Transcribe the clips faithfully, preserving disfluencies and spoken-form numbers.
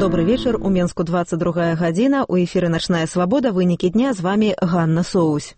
Добрый вечер. У Менску двадцать другая гадзіна. У эфіры «Начная свобода». Вынікі дня. З вами Ганна Соусь.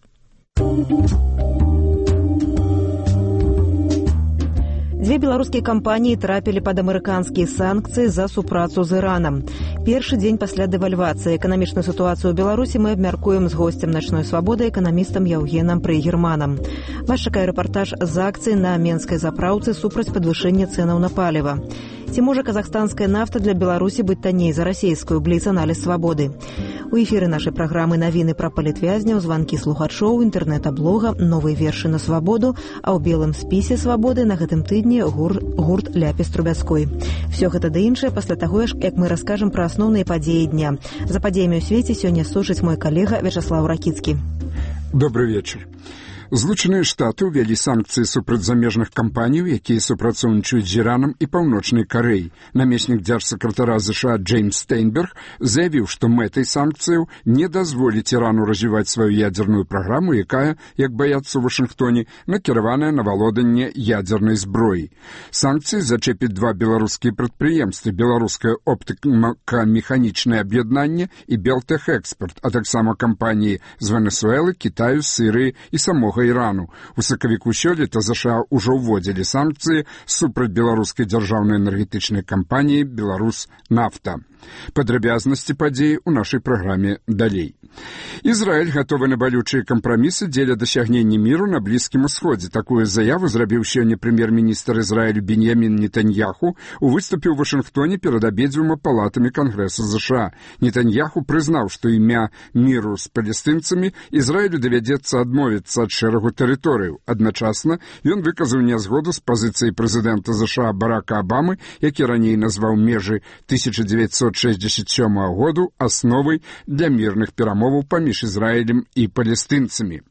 Дзве беларускія кампаніі трапілі пад амерыканскія санкцыі за супрацу з Іранам. Першы дзень пасля дэвальвацыі. Эканамічную сітуацыю ў Беларусі мы абмяркуем з госцем «Начной свободы» эканамістам Яўгенам Прыгерманам. Вас чакае рэпартаж з акцыі на менскай запраўцы супраць падвышэння цэнаў на паліва. Ці можа казахстанская нафта для Беларусі быць танней за расійскую? Бліц-аналіз свабоды. У эфіры нашай праграмы навіны пра палітвязняў, званкі слухачоў, інтэрнэта-блога, новыя вершы на свабоду, а ў белым спісе свабоды на гэтым тыдні гур, гурт Ляпіс Трубяцкой. Всё гэта ды іншае пасля таго, як мы раскажам пра асноўныя падзеі дня. За падзеямі ў свеце сёння сушыць мой калега Вячаслаў Ракіцкі. Добрый вечер. Злучаныя Штаты ўвялі санкцыі супраць замежных кампаній, якія супрацоўнічаюць з Іранам і Паўночнай Карэяй. Намеснік дзяржсакратара ЗША Джеймс Стейнберг заявіў, што мэтай санкцыяў не дазволіць Ірану развіваць сваю ядзерную праграму, якая, як баяцца ў Вашынгтоне, накіраваная на валоданне ядзернай зброі. Санкцыі зачэпяць два беларускія прадпрыемствы: беларускае оптыка-механічнае аб'яднанне і Белтэхэкспарт, а таксама кампаніі з Венесуэлы, Кітаю, Сірыі і самога Ірану. У сакавіку сёлета ЗША ўжо ўводзілі санкцыі супраць беларускай дзяржаўнай энергетычнай кампаніі «Беларуснафта». Падрабязнасці падзеі ў нашай праграме далей. Ізраіль гатовы на балючыя кампрамісы дзеля дасягнення міру на Блізкім Усходзе. Такую заяву зрабіў сёння прэм'ер-міністр Ізраілю Беньямін Нетаньяху у выступе ў Вашынгтоне перад абедзвюма палатамі Кангрэса ЗША. Нетаньяху прызнаў, што імя міру з палестынцамі Ізраілю давядзецца адмовіцца ад шэрагу тэрыторыяў. Адначасна ён выказаў нязгоду з пазіцыяй прэзідэнта ЗША Барака Абамы, які раней назваў межы тысяча дзевяцьсот шэсцьдзесят сёмага году асновай для мірных перамоваў паміж Ізраілем і палестынцамі.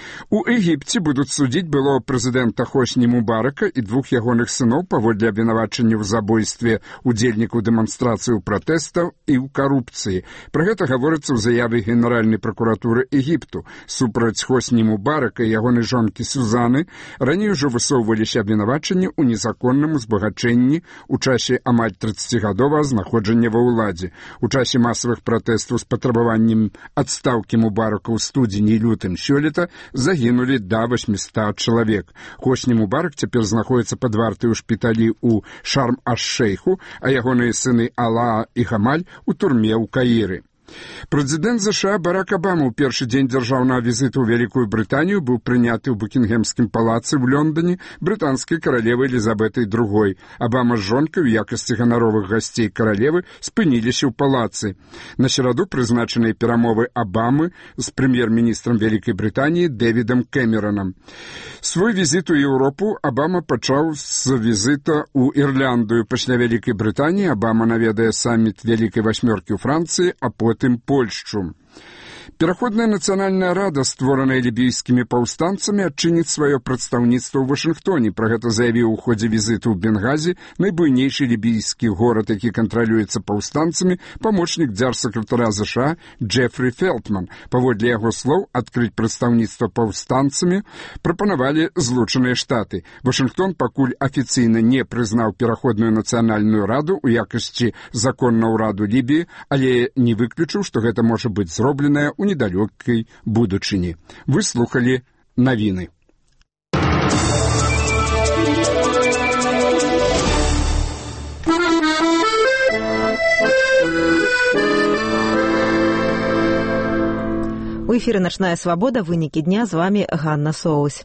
У Егіпце будуць судзіць былого прэзідэнта Хосні Мубарака і двух ягоных сыноў паводле абвінавачання ў забойстве удзельнікаў дэманстрацыяў пратэстаў і ў карупцыі. Пра гэта гаворыцца ў заяве Генеральнай пракуратуры Егіпту. Супраць Хосні Мубарака і ягонай жонкі Сюзаны раней ужо высоўваліся абвінавачанні ў незаконным узбагачэнні ў часе амаль трыццацігадовага знаходжання ва ўладзе. У часе масавых пратэстаў з патрабаваннем адстаўкі Мубарака ў студзені і лютым сёлета загінулі да восьмісот чалавек. Хосні Мубарак цяпер знаходіцца пад вартай у шпіталі ў Шарм-аш-Шэйху, а ягоныя сыны Алаа і Гамаль у турме ў Каіры. Прэзідэнт ЗША Барак Абама ў першы дзень дзяржаўнага візіту ў Вялікую Брытанію быў прыняты ў Букінгемскім палацы ў Лондоне брытанскай каралевай Элізабетай другой. Абама з жонкай у якасці ганаровых гасцей каралевы спыніліся ў палацы. На сераду прызначаныя перамовы Абамы з прэм'ер-міністрам Вялікай Брытаніі Дэвідам Кэмеранам. Свой візіт у Еўропу Абама пачаў з візіта ў Ірландыю. Пасля Вялікай Брытаніі Абама наведае саміт Вялікай васьмёркі ў Францыі, а потым Польшчу. Пераходная нацыянальная рада, створаная лібійскімі паўстанцамі, адчыніць сваё прадстаўніцтва ў Вашынгтоне. Пра гэта заявіў у ходзе візіту ў Бенгазі найбуйнейшы лібійскі горад, які кантралюецца паўстанцамі, памочнік дзяржсакратара ЗША Джефрі Фелтман. Паводле яго слоў, адкрыць прадстаўніцтва паўстанцамі прапанавалі Злучаныя Штаты. Вашынгтон пакуль афіцыйна не прызнаў пераходную нацыянальную раду ў якасці законнага ўраду Лібіі, але не выключыў, што гэта можа быць зробленае у недалёкай будучыні. Вы слухалі навіны. У эфіры «Начная свобода». Вынікі дня. З вами Ганна Соусь.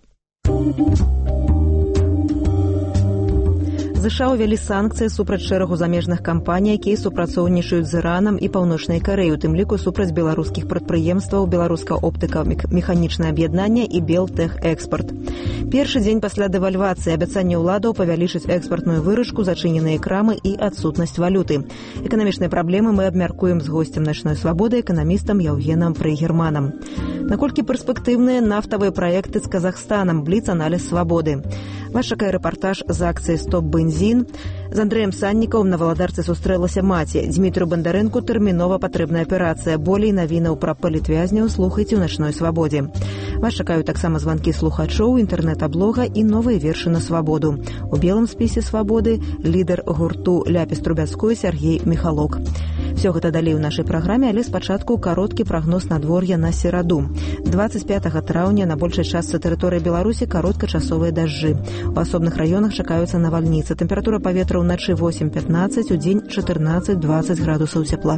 ЗША ўвялі санкцыі супраць шэрагу замежных кампаній, якія супрацоўнічаюць з Іранам і Паўночнай Карэяй, у тым ліку супраць беларускіх прадпрыемстваў беларускае оптыка-механічнае аб'яднанне і Белтэхэкспарт. Першы дзень пасля дэвальвацыі абяцанне ўладаў павялічыць экспартную выручку, зачыненыя крамы і адсутнасць валюты. Эканамічныя праблемы мы абмяркуем з госцем «Начной свободы» эканамістам Яўгенам Прыгерманам. Наколькі перспектыўныя нафтавыя праекты з Казахстанам? Бліц-аналіз свабоды. Вас чакае рэпартаж з акцыі «Стоп-бензін». З Андрэем Саннікаўм на Валадарцы сустрэлася маці. Дзмітру Бандарэнку тэрмінова патрэбная аперацыя. Болей навінаў пра палітвязняў слухайце ў «Начной свабодзе». Вас чакаюць таксама званкі слухачоў, інтэрнэта-блога і новыя вершы на свабоду. У белым спісе свабоды лідар гурту Ляпіс Трубяцкой Сергей Михалок. Усё гэта далей у нашай праграме, але спачатку кароткі прагноз надвор'я на сераду. дваццаць пятага траўня на большай частцы тэрыторыі Беларусі кароткачасовыя дажджы. У асобных раёнах чакаюцца навальніцы. Тэмпература паветра ўначы восем пятнаццаць, у дзень чатырнаццаць дваццаць градусаў цяпла.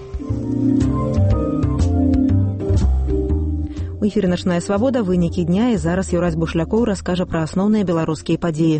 У эфіры «Начная свабода», вынікі дня, і зараз Юрась Бушлякоў раскажа пра асноўныя беларускія падзеі.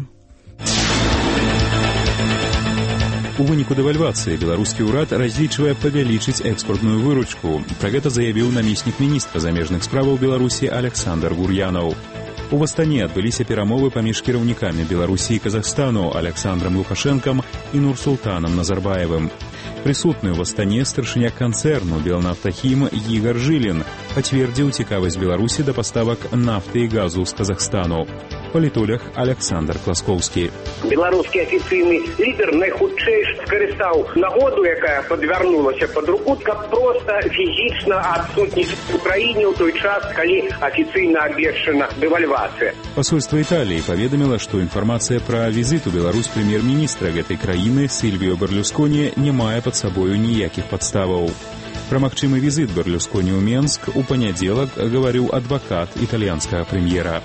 У выніку дэвальвацыі беларускі ўрад разлічвае павялічыць экспартную выручку. Пра гэта заявіў намеснік міністра замежных справаў Беларусі Александр Гур'янаў. У Астане адбыліся перамовы паміж кіраўнікамі Беларусі і Казахстану Александром Лукашэнкам і Нурсултанам Назарбаевым. Прысутны ў Астане старшыня канцэрну «Белнафтахім» Ігор Жилін пацвердзіў цікавасць Беларусі да паставак нафты і газу з Казахстану. Палітолог Александр Класкоўскі. Беларускі афіцыйны лідар найхутчэй скарыстаў нагоду, якая падвярнулася пад руку, каб проста фізічна адсутнічаць у краіне ў той час, калі афіцыйна абвешчана дэвальвацыя. Пасольства Італіі паведаміла, што інфармацыя пра візіт у Беларусь прэм'ер-міністра гэтай краіны Сільвіо Берлюсконі не мае пад сабою ніякіх падставаў. Пра магчымы візіт Берлюсконі ў Менск у панядзелак гаварыў адвакат італьянскага прэм'ера.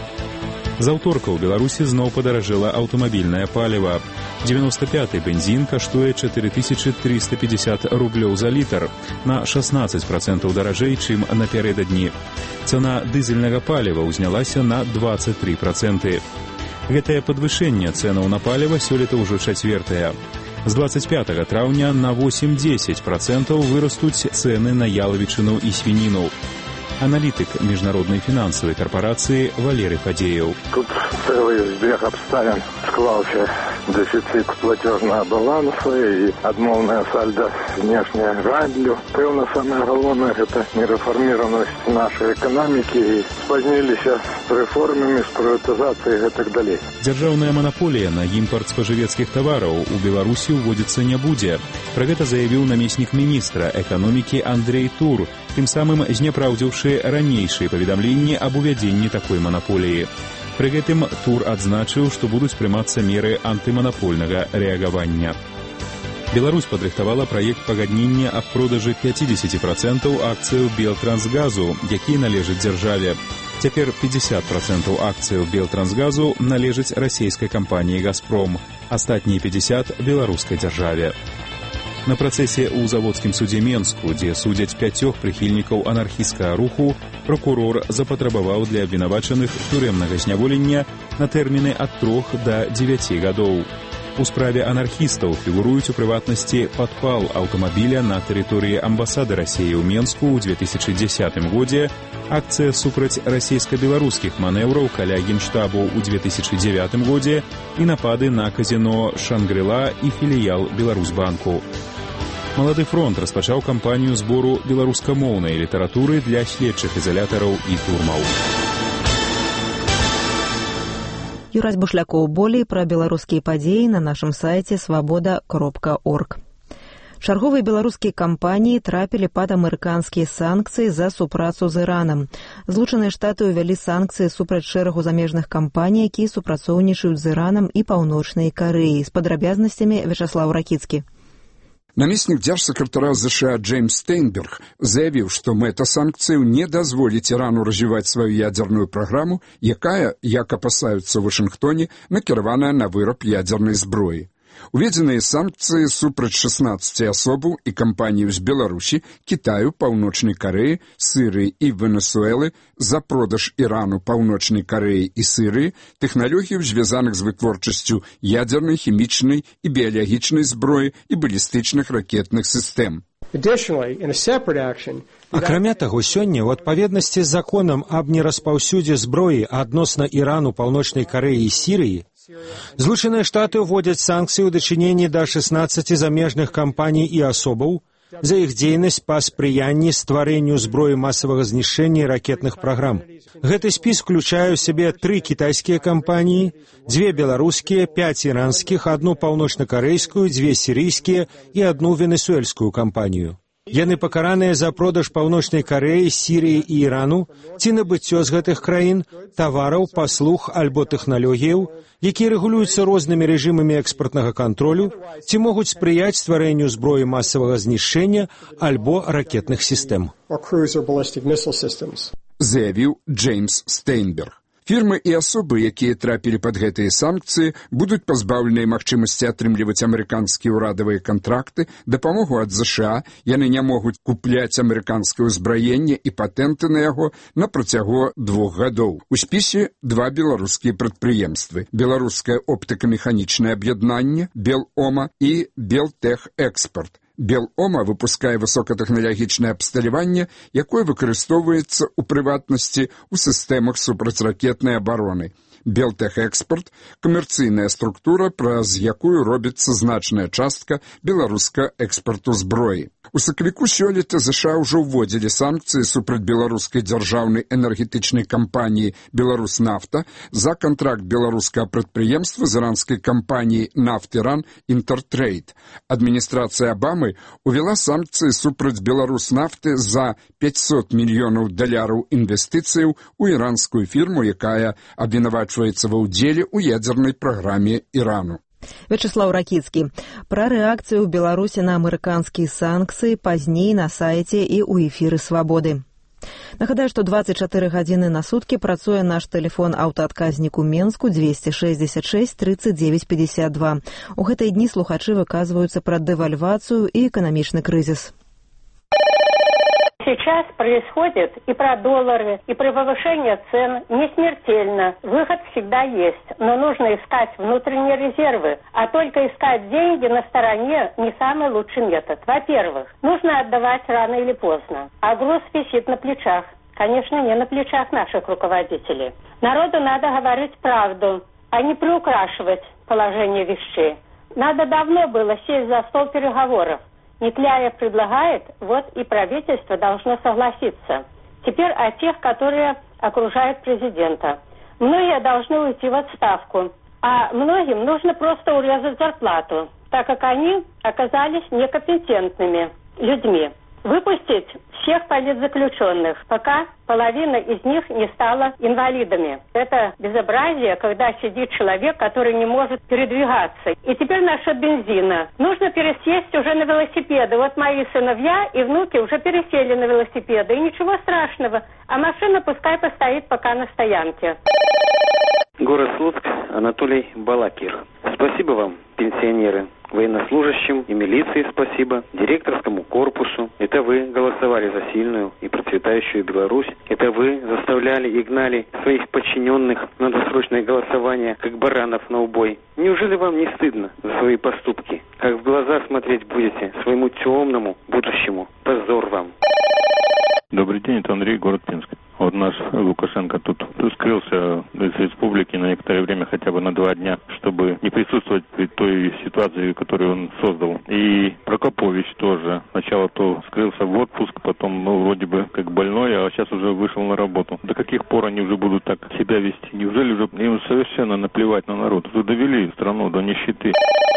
З аўторка ў Беларусі зноў падаражэла аўтамабільнае паліва. дзевяноста пяты бензін каштуе чатыры тысячы трыста пятьдесят рублёў за літр, на шаснаццаць працэнтаў даражэй, чым напярэдадні. Цана дызельнага паліва ўзнялася на дваццаць тры працэнты. Гэтае падвышэнне цэнаў на паліва сёлета ўжо чацвёртае. З дваццаць пятага траўня на восем-дзесяць працэнтаў вырастуць цэны на ялавічыну і свініну. Аналітык міжнароднай фінансавай карпорацыі Валерый Фадзеев. Тут целый збег обставин склаўся дэфіцыт платежного баланса і адмоўная сальда внешняя гандлю. Пэўна, самае галоўнае — гэта нерэфарміраванасць нашай эканомікі і спазніліся з рэформамі, з прыватызацыяй і гэтак далей. Дзяржаўная манаполія на імпарт спажывецкіх тавараў у Беларусі ўводзіцца не будзе. Пра гэта заявіў намеснік міністра эканомікі Андрей Тур, тым самым знепраўдзіўшы ранейшыя паведамленні аб увядзенні такой манаполіі. Пры гэтым Тур адзначыў, што будуць прымацца меры антыманапольнага рэагавання. Беларусь падрыхтавала праект пагаднення аб продажы пяцьдзесят працэнтаў акцыяў Белтрансгазу, якія належаць дзяржаве. Цяпер пятьдесят працэнтаў акцыяў Белтрансгазу належаць расійскай кампаніі «Газпром», астатнія пятьдесят — беларускай дзяржаве. На працэсе ў заводскім судзе Менску, дзе судзяць пяцёх прыхільнікаў анархісцкага руху, прокурор запатрабаваў для абвінавачаных турэмнага зняволення на тэрміны ад трох да дзевяці гадоў. У справе анархістаў фігуруюць у прыватнасці падпал аўтамабіля на тэрыторыі амбасады Расіі ў Менску ў две тысячы дзесятым годзе, акцыя супраць расійска-беларускіх манеўраў каля генштабу ў две тысячы дзевятым годзе і напады на казино «Шангрила» і філіял Беларусьбанку. Малады фронт распачаў кампанію збору беларускамоўнай літаратуры для следчых ізалятараў і турмаў. Юрась Бушлякоў. Болей пра беларускія падзеі на нашым сайце свабода кропка орг. Чарговыя беларускія кампаніі трапілі пад амерыканскія санкцыі за супрацу з Іранам. Злучаныя Штаты ўвялі санкцыі супраць шэрагу замежных кампаній, якія супрацоўнічаюць з Іранам і Паўночнай Карэяй. З падрабязнасцямі Вячаслаў Ракіцкі. Намеснік дзяржсакратара ЗША Джеймс Стейнберг заявіў, што мэта санкцыяў не дазволіць Ірану развіваць сваю ядзерную праграму, якая, як апасаюцца ў Вашынгтоне, накіраваная на выраб ядзернай зброі. Уведзеныя санкцыі супраць шаснаццаці асобаў і кампаніяў з Беларусі, Кітаю, Паўночнай Карэі, Сірыі і Венесуэлы за продаж Ірану, Паўночнай Карэі і Сірыі тэхналогіяў, звязаных з вытворчасцю ядзернай, хімічнай і біялагічнай зброі і балістычных ракетных сістэм. Акрамя таго, сёння, у адпаведнасці з законам аб нераспаўсюдзе зброі адносна Ірану, Паўночнай Карэі і Сірыі, Злучаныя Штаты ўводзяць санкцыі ў дачыненні да шаснаццаці замежных кампаній і асобаў за іх дзейнасць па спрыянні стварэнню зброі масавага знішчэння і ракетных праграм. Гэты спіс уключае ў сябе тры кітайскія кампаніі, дзве беларускія, пяць іранскіх, адну паўночна-карэйскую, дзве сірыйскія і адну венесуэльскую кампанію. Яны пакараныя за продаж Паўночнай Карэі, Сірыі і Ірану ці набыццё з гэтых краін тавараў, паслуг альбо тэхналогіяў, якія рэгулююцца рознымі рэжымамі экспартнага кантролю, ці могуць спрыяць стварэнню зброі масавага знішчэння альбо ракетных сістэм. Заявіў Джеймс Стейнберг. Фірмы і асобы, якія трапілі пад гэтыя санкцыі, будуць пазбаўленыя магчымасці атрымліваць амерыканскія ўрадавыя кантракты, дапамогу ад ЗША, яны не могуць купляць амерыканскае ўзбраенне і патэнты на яго на працягу двух гадоў. У спісе два беларускія прадпрыемствы: Беларускае оптыка-механічнае аб'яднанне, Белома і Белтех Экспорт. Белома выпускае высокатэхналагічнае абсталяванне, якое выкарыстоўваецца ў прыватнасці ў сістэмах супрацьракетнай абароны. Белтех Экспорт – камерцыйная структура, праз якую робіцца значная частка беларуска экспарту зброі. У сакавіку сёлета ЗША ўжо ўводзілі санкцыі супраць беларускай дзяржаўнай энергетычнай кампаніі «Беларуснафта» за кантракт беларускага прадпрыемства з іранскай кампаніяй «Нафтиран Интертрейд». Адміністрацыя Абамы увела санкцыі супраць «Беларуснафты» за пятьсот мільёнаў даляраў інвестыцыяў у іранскую фірму, якая абвінавачваецца ва ўдзеле ў ядзернай праграме Ірану. Вячеслав Ракіцкі. Пра рэакцыю ў Беларусі на амерыканскія санкцыі пазней на сайце і ў эфіры «Свабоды». Нагадаю, што дваццаць чатыры гадзіны на суткі працуе наш тэлефон аўтаадказнік у Менску двести шестьдесят шесть тридцать девять пятьдесят два. У гэтыя дні слухачы выказваюцца пра дэвальвацыю і эканамічны крызіс. Сейчас происходит и про доллары, и про повышение цен не смертельно. Выход всегда есть, но нужно искать внутренние резервы. А только искать деньги на стороне не самый лучший метод. Во-первых, нужно отдавать рано или поздно. А груз висит на плечах. Конечно, не на плечах наших руководителей. Народу надо говорить правду, а не приукрашивать положение вещей. Надо давно было сесть за стол переговоров. Нетляев предлагает, вот и правительство должно согласиться. Теперь о тех, которые окружают президента. Многие должны уйти в отставку, а многим нужно просто урезать зарплату, так как они оказались некомпетентными людьми. Выпустить всех политзаключенных, пока половина из них не стала инвалидами. Это безобразие, когда сидит человек, который не может передвигаться. И теперь насчет бензина. Нужно пересесть уже на велосипеды. Вот мои сыновья и внуки уже пересели на велосипеды. И ничего страшного. А машина пускай постоит пока на стоянке. Город Слуцк, Анатолий Балакир. Спасибо вам, пенсионеры. Военнослужащим и милиции спасибо, директорскому корпусу. Это вы голосовали за сильную и процветающую Беларусь. Это вы заставляли и гнали своих подчиненных на досрочное голосование, как баранов на убой. Неужели вам не стыдно за свои поступки? Как в глаза смотреть будете своему темному будущему? Позор вам. Добрый день, это Андрей, город Пинск. Вот наш Лукашенко тут скрылся из республики на некоторое время, хотя бы на два дня, чтобы не присутствовать при той ситуации, которую он создал. И Прокопович тоже. Сначала то скрылся в отпуск, потом, ну, вроде бы как больной, а сейчас уже вышел на работу. До каких пор они уже будут так себя вести? Неужели уже им совершенно наплевать на народ? Уже довели страну до нищеты.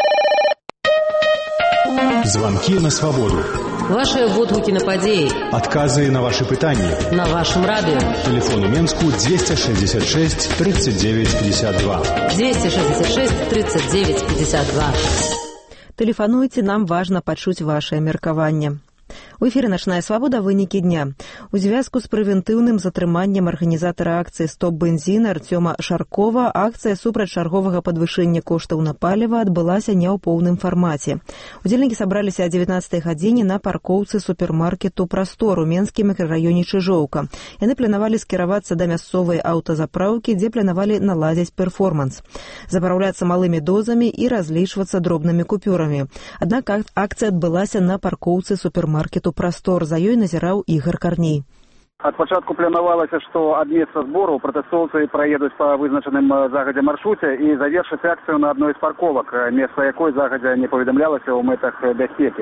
Звонки на свободу. Ваши водгукі на падзеі. Адказы на ваши пытанні. На вашем радио. Телефон у Менску двести шестьдесят шесть тридцать девять пятьдесят два. двести шестьдесят шесть тридцать девять пятьдесят два. Тэлефануйце, нам важна пачуць вашае меркаванне. У эфіры «Начная свабода» вынікі дня. У звязку з прэвентыўным затрыманнем арганізатара акцыі «Стоп бензін» Артёма Шаркова акцыя супраць чарговага падвышэння коштаў на паліва адбылася не ў поўным фармаце. Удзельнікі сабраліся о дзевятнаццатай гадзіне на паркоўцы супермаркету «Прастор» у Менскім мікрараёне Чыжоўка. Яны планавалі скіравацца да мясцовай аўтазапраўкі, дзе планавалі наладзіць перформанс, запраўляцца малымі дозамі і разлічвацца дробнымі купюрамі. Аднак акцыя адбылася на паркоўцы супермаркету «Прастор». За ёй назіраў Ігор Карней. Ад пачатку планавалася, што ад месца збору пратэстоўцы праедуць па вызначаным загадзя маршруце і завершаць акцыю на адной з парковак, месца якой загадзя не паведамлялася ў мэтах бяспекі.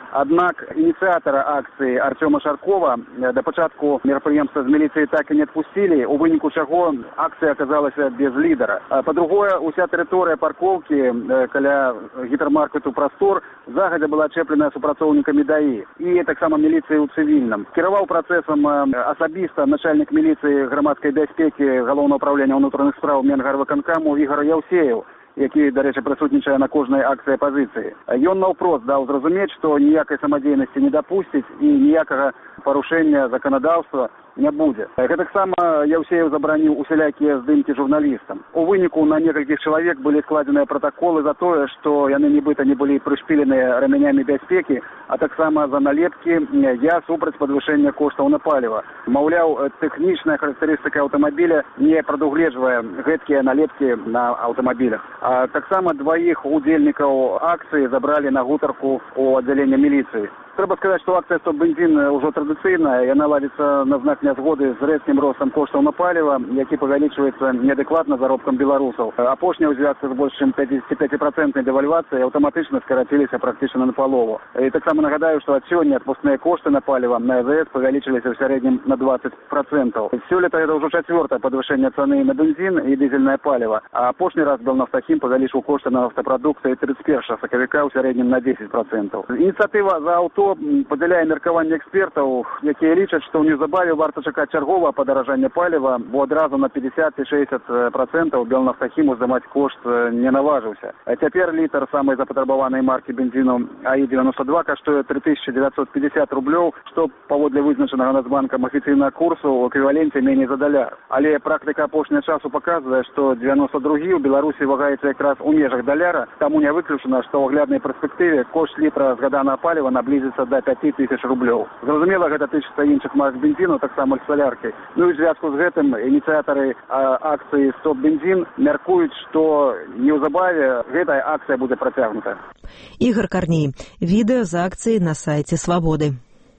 Аднак ініцыятара акцыі Артема Шаркова да пачатку мерапрыемства з міліцыі так і не адпусцілі, у выніку чаго акцыя аказалася без лідара. Па-другое, уся тэрыторыя паркоўкі каля гіпермаркету «Прастор» загадзя была ачэплена супрацоўнікамі даі і таксама міліцыі ў цывільным. Кіраваў працэсам асабіста начальнік міліцыі грамадскай бяспекі Галоўнага ўпраўлення ўнутраных спраў Менгарвыканкаму Ігор Яўсеев, які, да рэчы, прысутнічае на кожнай акцыі апазіцыі. Ён наўпрост даў зразумець, што ніякай самадзейнасці не дапусціць і ніякага парушэння заканадаўства не будзе. Гэтаксама Яўсеев забараніў усялякія здымкі журналістам. У выніку на некалькіх чалавек былі складзеныя пратаколы за тое, што яны нібыта не былі прышпіленыя рамянямі бяспекі, а таксама за налепкі «Я супраць падвышэння коштаў на паліва». Маўляў, тэхнічная характарыстыка аўтамабіля не прадугледжвае гэткія налепкі на аўтамабілях. А таксама дваіх удзельнікаў акцыі забралі на гутарку у аддзяленне міліцыі. Трэба сказаць, што акцыя «Стоп бензін» ўжо традыцыйная, яна ладзіцца на знак нязгоды з рэзкім ростам коштаў на паліва, які павялічваецца неадэкватна заробкам беларусаў. Апошнія ў звязку з больш чым пяцідзесяціпяціпрацэнтнай дэвальвацыяй аўтаматычна скараціліся практычна напалову. І таксама нагадаю, што ад сёння адпускныя кошты на паліва на АЗС павялічыліся ў сярэднім на дваццаць працэнтаў. Сёлета гэта ўжо чацвёртае падвышэнне цаны на бензін і дызельнае паліва, а апошні раз Белнафтахім павялічыў кошты на нафтапрадукты тридцать першага сакавіка ў сярэднім на дзесяць працэнтаў. Ініцыятыва за аўто падзяляе меркаванне экспертаў, якія лічаць, што неўзабаве варта чакаць чарговае падаражанне паліва, бо адразу на пятьдесят і шэсцьдзесят працэнтаў Белнафтахіму здымаць кошт не наважыўся. А цяпер літр самай запатрабаванай маркі бензіну АІ девяносто два каштуе три тысячи девятьсот пятьдесят рублёў, што паводле вызначанага Нацбанкам афіцыйнага курсу ў эквіваленце меней за даляр. Але практыка апошняга часу паказвае, што девяносто другі ў Беларусі вагаецца якраз у межах даляра, таму не выключана, што ў агляднай перспектыве кошт літра згаданага паліва наблізіцца до пяти тысяч рублёў. Зразумела, гэта тычыцца іншых марк бензіну, таксама і саляркі. Ну і ў звязку з гэтым ініцыятары акцыі «Стоп бензін» мяркуюць, што неўзабаве гэтая акцыя будзе працягнута. Ігор Карней. Відэо з акцыі на сайце «Свабоды».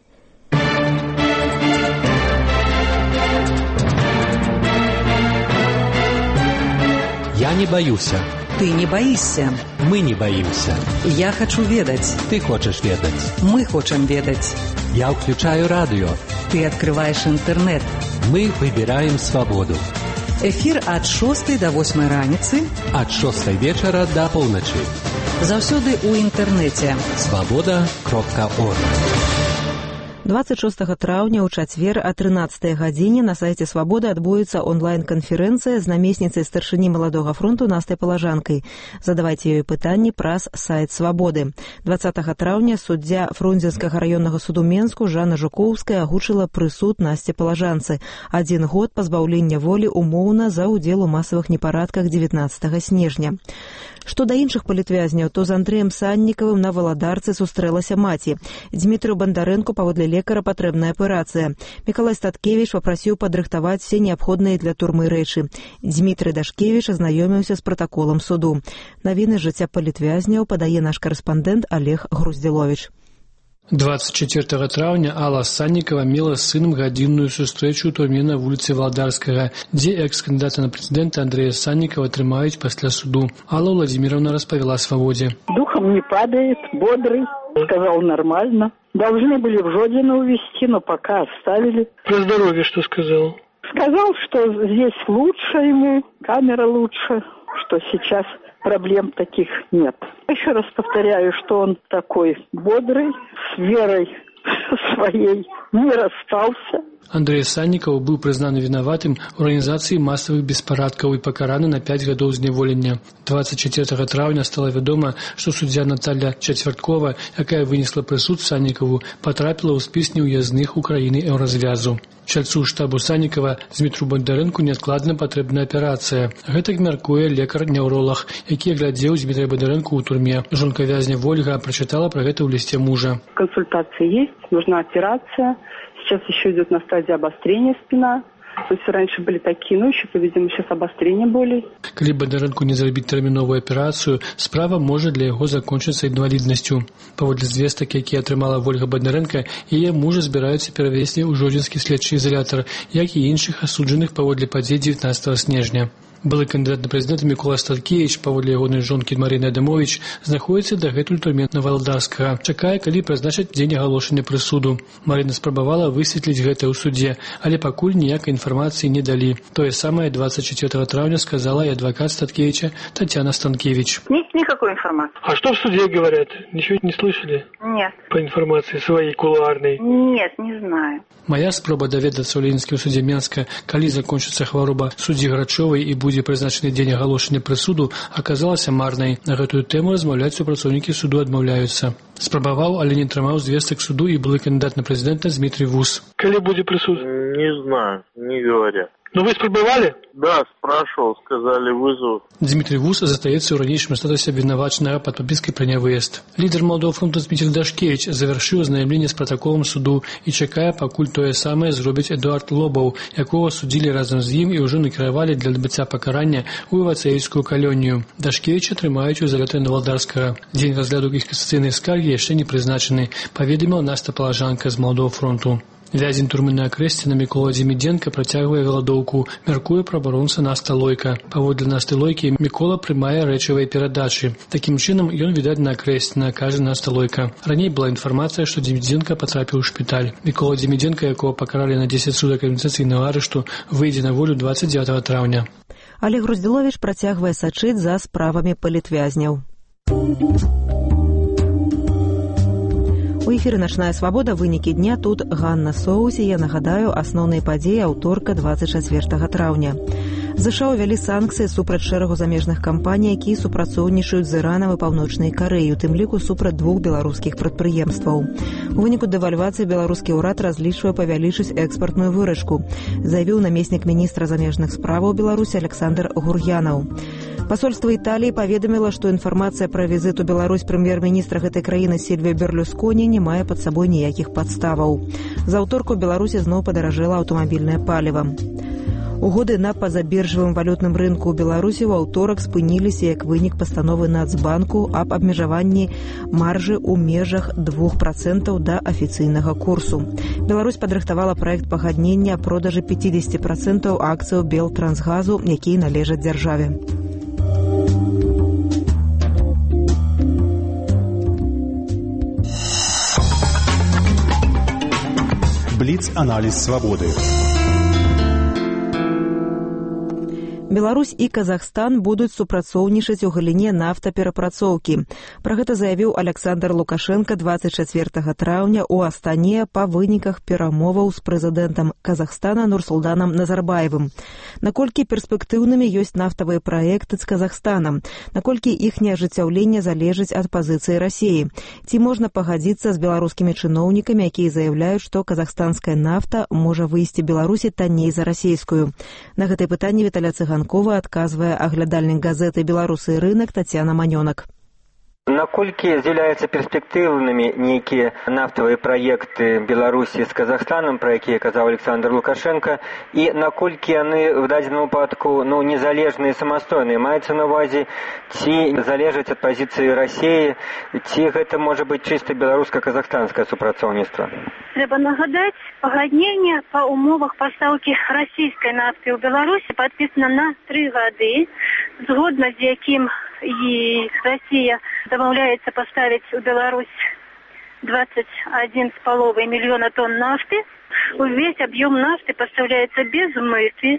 Я не боюся. Ты не боишься. Мы не боимся. Я хочу ведать. Ты хочешь ведать. Мы хотим ведать. Я включаю радио. Ты открываешь интернет. Мы выбираем свободу. Эфир от шостой до восьмой раніцы. От шостой вечера до полночи. Заўсёды ў інтэрнэце. свобода кропка орг. двадцать шостага траўня ў чацвер о трынаццатай гадзіне на сайце «Свабоды» адбудзецца онлайн-канферэнцыя з намесніцай старшыні маладога фронту Настай Палажанкай. Задавайце ёй пытанні праз сайт «Свабоды». двадцатага траўня суддзя Фрунзенскага раённага суду Менску Жанна Жукоўская агучыла прысуд Насці Палажанцы. Адзін год пазбаўлення волі умоўна за ўдзел у масавых непарадках дзевятнаццатага снежня. Што да іншых палітвязняў, то з Андрэем Саннікавым на Валадарцы сустрэлася маці. Дмітрыю Бандарэнку паводле лекара патрэбная аперацыя. Мікалай Статкевіч папрасіў падрыхтаваць все неабходныя для турмы рэчы. Дмітрый Дашкевіч азнаёміўся з пратаколам суду. Навіны з жыцця палітвязняў падае наш карэспандэнт Олег Груздзіловіч. двадцать четвёртага траўня Алла Саннікава мела з сынам гадзінную сустрэчу ў турме на вуліцы Валадарскага, дзе экс-кандыдата на прэзідэнта Андрэя Саннікава трымаюць пасля суду. Алла Владимировна распавяла «Свободе». Духом не падает, бодрый, сказал нормально. Должны были в Жодино увезти, но пока оставили. Про здоровье что сказал? Сказал, что здесь лучше ему, камера лучше, что сейчас проблем таких нет. Еще раз повторяю, что он такой бодрый, с верой своей не расстался. Андрей Саннікаў быў прызнаны вінаватым у арганізацыі масавых беспарадкаў і пакараны на пять гадоў зняволення. двадцать четвёртага траўня стала вядома, што суддзя Наталья Чацвярткова, якая вынесла прысуд Саннікаву, патрапіла ў спіс неўязных у краіны еўразвязу. Чальцу штабу Саннікава Дмітру Бандарэнку неадкладна патрэбная аперацыя. Гэтак мяркуе лекар-неўролаг, які глядзеў Дмітрия Бандарэнку ў турме. Жонка вязня Вольга прочитала про это в листе мужа. Консультация есть, нужна операция. Сейчас еще идет на стадии обострения спина. То есть раньше были такие, ну еще, по-видимому, сейчас обострение болей. Калі Бандарэнку не зрабіць тэрміновую аперацыю, справа можа для яго закончыцца інваліднасцю. Паводле звестак, які атрымала Вольга Бандарэнка, яе мужа збіраюцца перавесці ў Жодзінскі следчы ізалятар, як і іншых асуджаных паводле падзей дзевятнаццатага снежня. Былы кандыдат на прэзідэнта Мікола Статкевіч, паводле ягонай жонкі Марыны Адамович, знаходзіцца дагэтуль у турме Валадарскага. Чакае, калі прызначаць дзень агалошання прысуду. Марына спрабавала высветліць гэта ў суде, але пакуль ніякай інфармацыі не далі. Тое самае двадцать четвёртого траўня сказала и адвокат Статкевича Татьяна Станкевич. Нет никакой информации. А что в суде говорят? Ничего не слышали? Нет. По информации своей кулуарной? Нет, не знаю. Моя спроба даведацца ў Ленінскім суде Менска, калі закончыцца хвароба суддзі Грачовай і будзе прызначаны дзень агалошання прысуду, аказалася марнай. На гэтую тэму размаўляць супрацоўнікі суду адмаўляюцца. Спрабаваў, але не атрымаў звестак суду і былы кандыдат на прэзідэнта Дмітрий Вус. Калі будзе прысуд? Не знаю, не говорят. Но вы спрабавали? Да, спрашивал, сказали вызовут. Дмитрий Вус застаецца ў ранейшым статусе абвінавачанага пад падпіскай пра нявыезд. Лідар Малдоў фронту Дмітрий Дашкевич завяршыў азнайомленне з пратаколам суду і чакае, пакуль тое самае зробіць Эдуард Лобаў, якога судзілі разам з ім і ўжо накіравалі для адбыцця пакарання ў івацэйскую калонію. Дашкевіча трымаюць у изоляторы Валадарскага. Дзень разгляду іх касацыйнай скаргі яшчэ не прызначаны, паведаміла Наста Палажанка з Малдоў фронту. Вязень турмы на Акрэсціна Мікола Дзімідзенка працягвае галадоўку, мяркуе праваронца Наста Лойка. Паводле Насты Лойкі, Мікола прымае рэчавыя перадачы. Такім чынам, ён відаць на Акрэсціна, кажа Наста Лойка. Раней была інфармацыя, што Дзімідзенка патрапіў у шпіталь. Мікола Дзімідзенка, якого пакаралі на дзесяць сутак кампенсацыйнага арышту, выйдзе на волю двадцать девятого траўня. Олег Груздзіловіч працягвае сачыць за справамі палітвязняў. У эфіры «Начная свабода», вынікі дня, тут Ганна Соусі. Я нагадаю асноўныя падзеі аўторка двадцать четвёртого траўня. ЗША ўвялі санкцыі супраць шэрагу замежных кампаній, якія супрацоўнічаюць з Іранам і Паўночнай Карэяй, у тым ліку супраць двух беларускіх прадпрыемстваў. У выніку дэвальвацыі беларускі ўрад разлічвае павялічыць экспартную выручку, заявіў намеснік міністра замежных справаў Беларусі Александр Гур'янаў. Пасольства Італіі паведаміла, што інфармацыя пра візіт у Беларусь прэм'ер-міністра гэтай краіны Сільвія Берлюсконі не мае пад сабой ніякіх падставаў. З аўторку ў Беларусі зноў падаражэла аўтамабільнае паліва. Угоды на пазабіржавым валютным рынку ў Беларусі ў аўторак спыніліся як вынік пастановы Нацбанку аб абмежаванні маржы ў межах двух працэнтаў да афіцыйнага курсу. Беларусь падрыхтавала праект пагаднення аб продажы пятьдесят процентов акцыяў Белтрансгазу, якія належаць дзяржаве. Бліц-аналіз свабоды. Беларусь і Казахстан будуць супрацоўнічаць у галіне нафтаперапрацоўкі. Пра гэта заявіў Александр Лукашенко двадцать четвёртого траўня ў Астане па выніках перамоваў з прэзідэнтам Казахстана Нурсултанам Назарбаевым. Наколькі перспектыўнымі ёсць нафтавыя праекты з Казахстанам, наколькі іхняе ажыццяўленне залежыць ад пазіцыі Расіі. Ці можна пагадзіцца з беларускімі чыноўнікамі, якія заяўляюць, што казахстанская нафта можа выйсці Беларусі танней за расійскую. На гэтае пытанне Віталя Цыган адказвае аглядальнік газеты «Беларусы і рынок» Тацяна Манёнак. Наколькі з'яўляюцца перспектыўнымі нейкія нафтавыя праекты Беларусі з Казахстанам, пра якія казаў Александр Лукашенко, і наколькі яны в дадзеным выпадку ну, незалежныя і самастойныя, маецца на ўвазе, ці залежаць ад пазіцыі Расіі, ці гэта можа быць чыста беларуска-казахстанскае супрацоўніцтва? Трэба нагадаць, пагадненне па умовах пастаўкі расійскай нафты ў Беларусі падпісана на тры гады, згодна з якім и Россия домовляется поставить в Беларусь двадцать один с половиной миллиона тонн нафты. Весь объем нафты поставляется без мыты.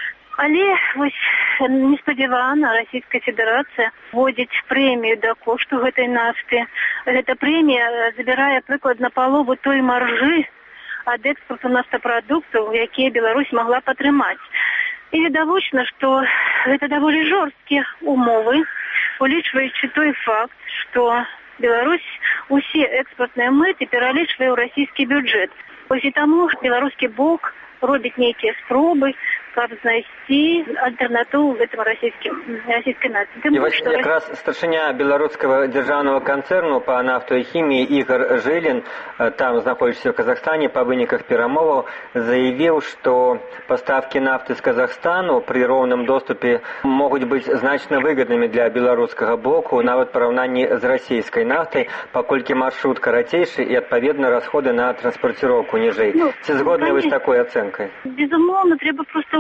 Але вось неспадзявана Расійская Федэрацыя вводзіць прэмію да кошту гэтай нафты. Гэта прэмія забірае прыкладна палову той маржы ад экспорту нафтапрадуктаў, якія Беларусь могла падтрымаць. І відавочна, што гэта даволі жорсткія умовы, улічваючы той факт, што Беларусь усе экспортныя мэты пералічвае ў расійскі бюджэт. Вось і таму беларускі бок робіць нейкія спробы, каб знайсці альтэрнатыву гэтым расійскім расійскай нафте. І вось якраз старшыня беларускага дзяржаўнага канцэрну па нафту і хіміі Ігор Жылін, там знаходзячыся ў Казахстане, па выніках перамоваў заявіў, што паставкі нафты з Казахстану пры роўным доступе могуць быць значна выгаднымі для беларускага боку, нават параўнанні з расійскай нафтай, паколькі маршрут карацейшы і адпаведна расходы на транспарціроўку ніжэй. Ну, ці згодны вы з такой ацэнкай? Безумоўна, трэба проста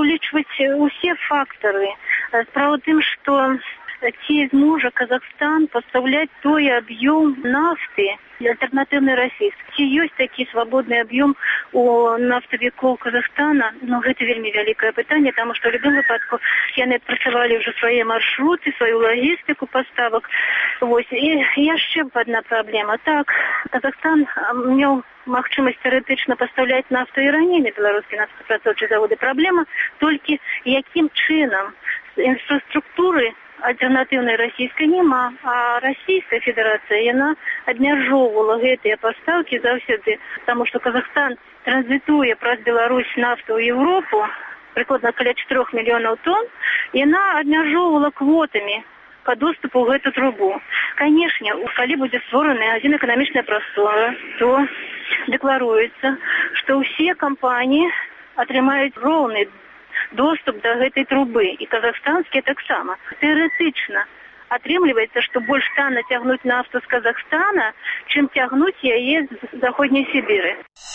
улічваць усе фактары. Справа ў тым, што ці зможа Казахстан пастаўляць той аб'ём нафты альтэрнатыўны расійскі. Ці ёсць такі свабодны аб'ём у нафтавікоў Казахстана? Ну, гэта вельмі вялікае пытанне, таму што ў любым выпадку яны адпрацавалі ўжо свае маршруты, сваю лагістыку паставак. Вось. І яшчэ адна праблема. Так, Казахстан меў магчымасць тэарэтычна пастаўляць нафту і раней на беларускія нафтапрацоўчыя заводы. Праблема толькі якім чынам інфраструктуры альтэрнатыўнай расійскай няма, а Расійская Федэрацыя, яна абмяжоўвала гэтыя пастаўкі заўсёды, таму што Казахстан транзітуе праз Беларусь нафту ў Еўропу, прыкладна каля чатырох мільёнаў тонн, яна абмяжоўвала квотамі по доступу ў гэту трубу. Канешне, калі будзе створана адзін эканамічная прастора, то дэкларуецца, што ўсе кампаніі атрымаюць роўны доступ до гэтай трубы, і казахстанскія таксама. Тэарэтычна атрымліваецца, што больш танна цягнуць нафту з Казахстана, чым цягнуць яе з заходняй Сібіры.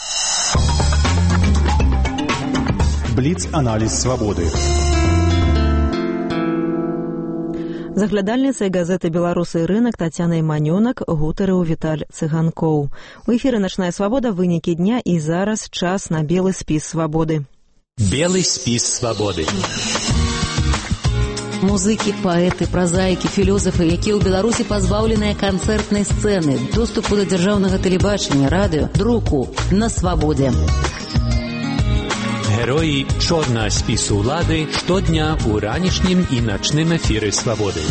Бліц-аналіз свабоды. З аглядальніцай газеты «Беларусы і рынак» Тацянай Манёнак гутарыў Віталь Цыганкоў. У эфіры «Начная свабода», вынікі дня, і зараз час на белы спіс свабоды. Белый спіс свабоды. Музыкі, паэты, празаікі, філёзафы, якія ў Беларусі пазбаўленыя канцэртнай сцэны, доступу да дзяржаўнага тэлебачання, радыё, друку на свабодзе. Героі чорнага спісу ўлады штодня ў ранішнім і начным эфіры свабоды.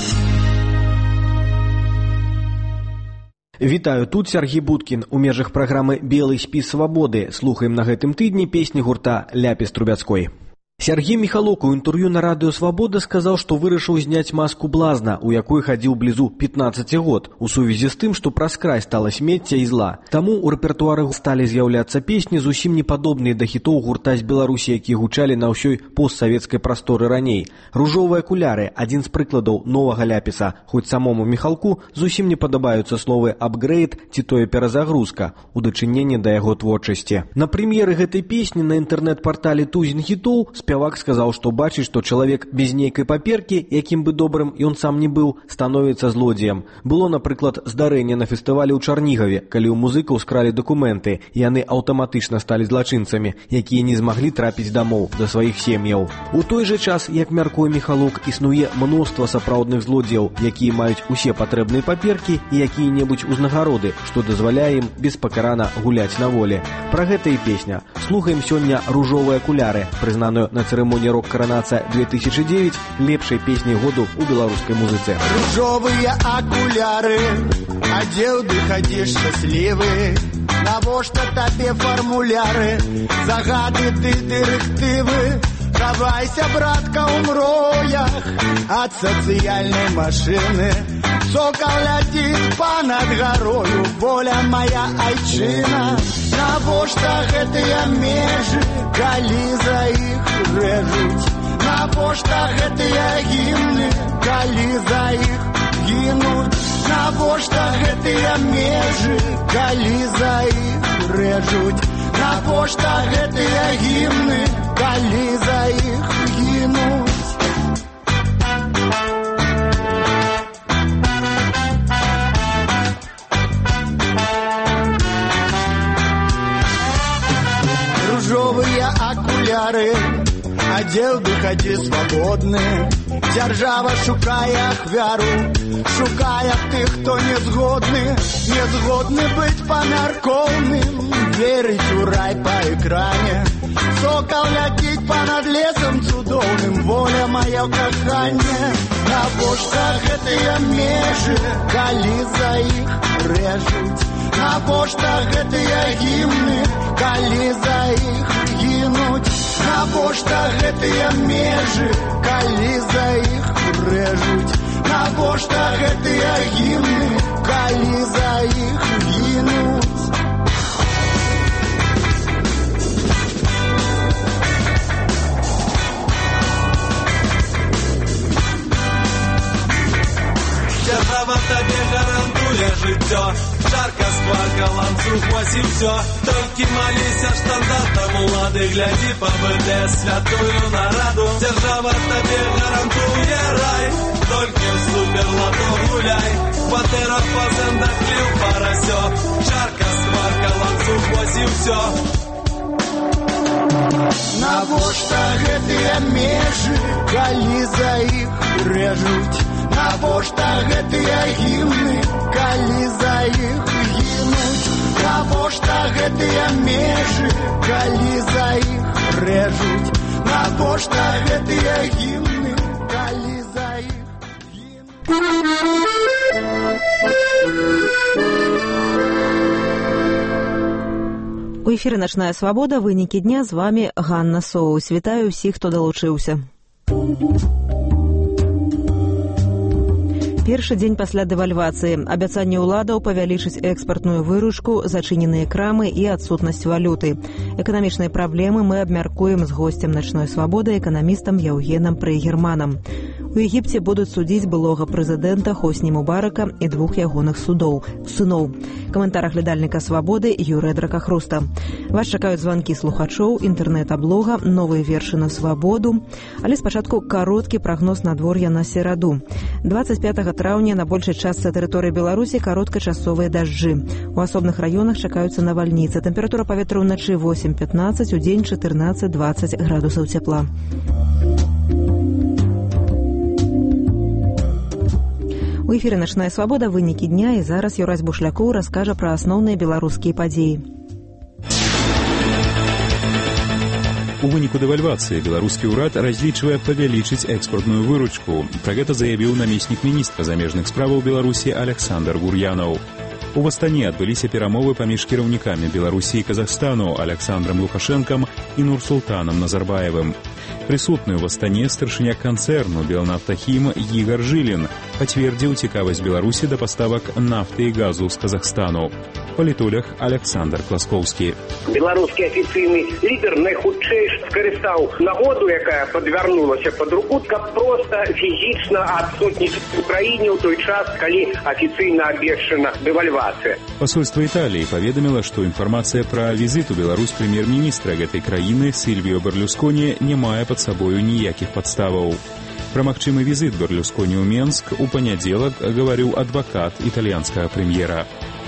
Вітаю, тут Сергій Будкін. У межах праграмы «Белый спіс свабоды» слухаем на гэтым тыдні песні гурта «Ляпіс Трубяцкой». Сергей Михалок у інтэрв'ю на радыё «Свабода» сказаў, што вырашыў зняць маску блазна, у якой хадзіў блізу пятнаццаць год, у сувязі з тым, што праз край стала смецця і зла. Таму ў рэпертуары сталі з'яўляцца песні зусім не падобныя да хітоў гурта з Беларусі, якія гучалі на ўсёй постсавецкай прасторы раней. «Ружовыя акуляры» – адзін з прыкладаў новага ляпіса, хоць самому Михалку зусім не падабаюцца словы «апгрэйд» ці тое «перазагрузка» у дачыненні да яго творчасці. На прэм'еры гэтай песні на інтэрнэт-партале «Тузін хітоў» спявак сказаў, што бачыць, што чалавек без нейкай паперкі, якім бы добрым ён сам не быў, становіцца злодзеем. Было, напрыклад, здарэнне на фестывалі ў Чарнігаве, калі ў музыкаў скралі дакументы, і яны аўтаматычна сталі злачынцамі, якія не змаглі трапіць дамоў да сваіх сем'яў. У той жа час, як мяркуе Михалок, існуе мноства сапраўдных злодзеяў, якія маюць усе патрэбныя паперкі і якія-небудзь узнагароды, што дазваляе ім беспакарана гуляць на волі. Пра гэта і песня. Слухаем сёння «Ружовыя акуляры», прызнаную на церемонии рок-коронация две тысячи девять лепшей песни году у белорусской музыцы. Ружовые окуляры, одел ты ходишь счастливый, навошта табе формуляры, загады ты директивы, хавайся, братка, у мроях от социальной машины. Сокол летит понад горою, воля моя айчына. Навошта гэтыя межы, калі за іх рэжуць? Навошта гэтыя гімны, калі за іх гінуць? Навошта гэтыя межы, калі за іх рэжуць? Навошта гэтыя гімны, калі за іх гінуць? Ружовые окуляры, одел бы ходи свободны. Дзяржава шукае ахвяру, шукае тых, хто не згодны, не згодны быць памяркоўным, верыць у рай па экране. Сокол ляціць понад лесам цудоўным, воля маё каханне. Навошта гэтыя межы, калі за іх рэжуць? Навошта гэтыя гімны, калі за іх гінуць? Навошта гэтыя межы, калі за іх рэжуць? Навошта гэтыя гімны, калі за іх гінуць? Держава табе гарантуе жыццё. Шарка, скварка, ланцуг, вось і ўсё. Толькі маліся штандартам улады, глядзі па БД святую нараду. Держава табе гарантуе рай, толькі ў суперлато гуляй. Кватэра па зэндах, кліў парасё. Шарка, скварка, ланцуг, вось і ўсё. Навошта гэтыя межы, калі за іх рэжуць? Навошта гэтыя гімны, калі за іх гінуць? Навошта гэтыя межы, калі за іх рэжуць? Навошта гэтыя гімны, калі за іх гінуць? У эфіры «Начная свабода», вынікі дня, з вами Ганна Соус. Вітаю ўсіх, хто далучыўся. Першы дзень пасля дэвальвацыі. Абяцанне ўладаў павялічыць экспартную выручку, зачыненыя крамы і адсутнасць валюты. Эканамічныя праблемы мы абмяркуем з госцем «Начной свабоды», эканамістам Яўгенам Прыгерманам. У Егіпце будуць судзіць былога прэзідэнта Хосні Мубарака і двух ягоных судоў, сыноў. Каментар аглядальніка «Свабоды» Юрыя Дракахруста. Вас чакаюць званкі слухачоў, інтэрнэт-аблога, новыя вершы на свабоду. Але спачатку кароткі прагноз надвор'я на сераду. дваццаць пятага траўня на большай частцы тэрыторыі Беларусі кароткачасовыя дажджы. У асобных раёнах чакаюцца навальніцы. Тэмпература паветра ўначы восемь пятнаццаць, удзень чатырнаццаць-дваццаць градусаў цяпла. У эфіры «Начная свабода», вынікі дня, і зараз Юрась Бушлякоў раскажа пра асноўныя беларускія падзеі. У выніку дэвальвацыі беларускі ўрад разлічвае павялічыць экспартную выручку. Пра гэта заявіў намеснік міністра замежных справаў Беларусі Александр Гур'янаў. У Астане адбыліся перамовы паміж кіраўнікамі Беларусі і Казахстану Александром Лукашэнкам і Нурсултанам Назарбаевым. Прысутны ў Астане старшыня канцэрну «Белнафтахім» Ігар Жылін пацвердзіў цікавасць Беларусі да паставак нафты і газу з Казахстану. Палітолог Александр Класкоўскі. Беларускі афіцыйны лідар найхутчэй скарыстаў нагоду, якая падвярнулася пад руку, каб проста фізічна адсутнічаць у краіне ў той час, калі афіцыйна абвешчана дэвальвацыя. Пасольства Італіі паведаміла, што інфармацыя пра візіт у Беларусь прэм'ер-міністра гэтай краіны Сільвіо Берлюсконі не мае пад сабою ніякіх падставаў. Пра магчымы візіт Берлюсконі ў Менск у панядзелак гаварыў адвакат італьянскага прэм'ера.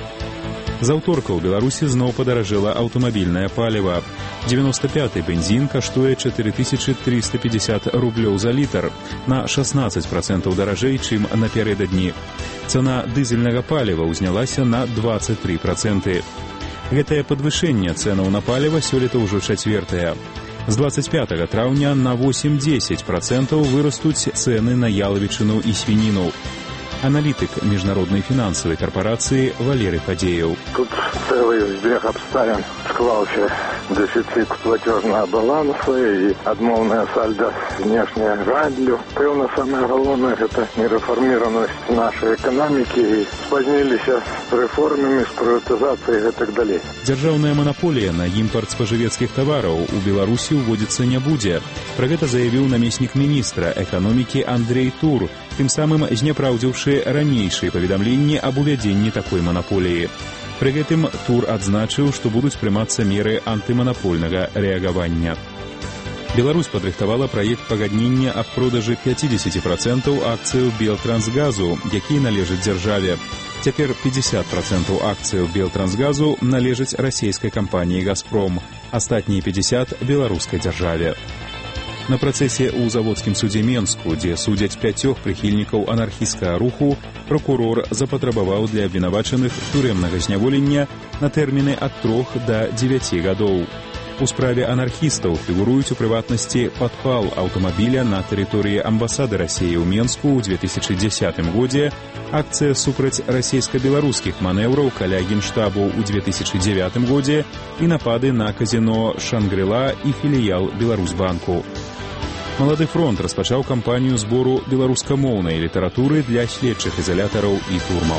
З аўторка ў Беларусі зноў падаражэла аўтамабільнае паліва. дзевяносто пяты бензін каштуе чатыры тысячы трыста пятьдесят рублёў за літр, на шестнадцать процентаў даражэй, чым напярэдадні. Цана дызельнага паліва ўзнялася на двадцать три проценты. Гэтае падвышэнне цэнаў на паліва сёлета ўжо чацвёртае. З двадцать пятага траўня на восемь-дзесяць процентаў вырастуць цэны на ялавічыну і свініну. Аналітык міжнароднай фінансавай карпорацыі Валерый Фадеев. Тут целый збег обставин склался. Дефицит платежного баланса и адмоўная сальда внешняя гандлю. Пэўна, самое главное, это нереформированность нашей экономики и спознились с реформами, с приватизацией и так далее. Дзяржаўная манаполія на імпарт спажывецкіх тавараў у Беларусі ўводзіцца не будзе. Пра гэта заявіў намеснік міністра эканомікі Андрей Тур, тым самым знепраўдзіўшы ранейшыя паведамленні аб увядзенні такой манаполіі. Пры гэтым Тур адзначыў, што будуць прымацца меры антыманапольнага рэагавання. Беларусь падрыхтавала праект пагаднення аб продажы пятьдесят процентов акцыяў Белтрансгазу, якія належаць дзяржаве. Цяпер пятьдесят процентов акцыяў Белтрансгазу належаць расійскай кампаніі «Газпром», астатнія пятьдесят процентов беларускай дзяржаве. На працэсе ў заводскім судзе Менску, дзе судзяць пяцёх прыхільнікаў анархісцкага руху, прокурор запатрабаваў для абвінавачаных турэмнага зняволення на тэрміны ад трох да дзевяці гадоў. У справе анархістаў фігуруюць у прыватнасці падпал аўтамабіля на тэрыторыі амбасады Расіі ў Менску ў две тысячи дзесятым годзе, акцыя супраць расійска-беларускіх манеўраў каля генштабу ў две тысячи дзевятым годзе і напады на казино «Шангрила» і філіял Беларусьбанку. Малады фронт распачаў кампанію збору беларускамоўнай літаратуры для следчых ізалятараў і турмаў.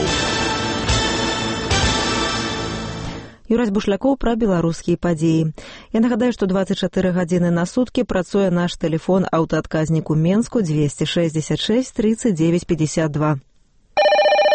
Юрась Бушлякоў пра беларускія падзеі. Я нагадаю, што двадцать чатыры гадзіны на суткі працуе наш тэлефон аўтаадказнік у Менску двести шестьдесят шесть тридцать девять пятьдесят два.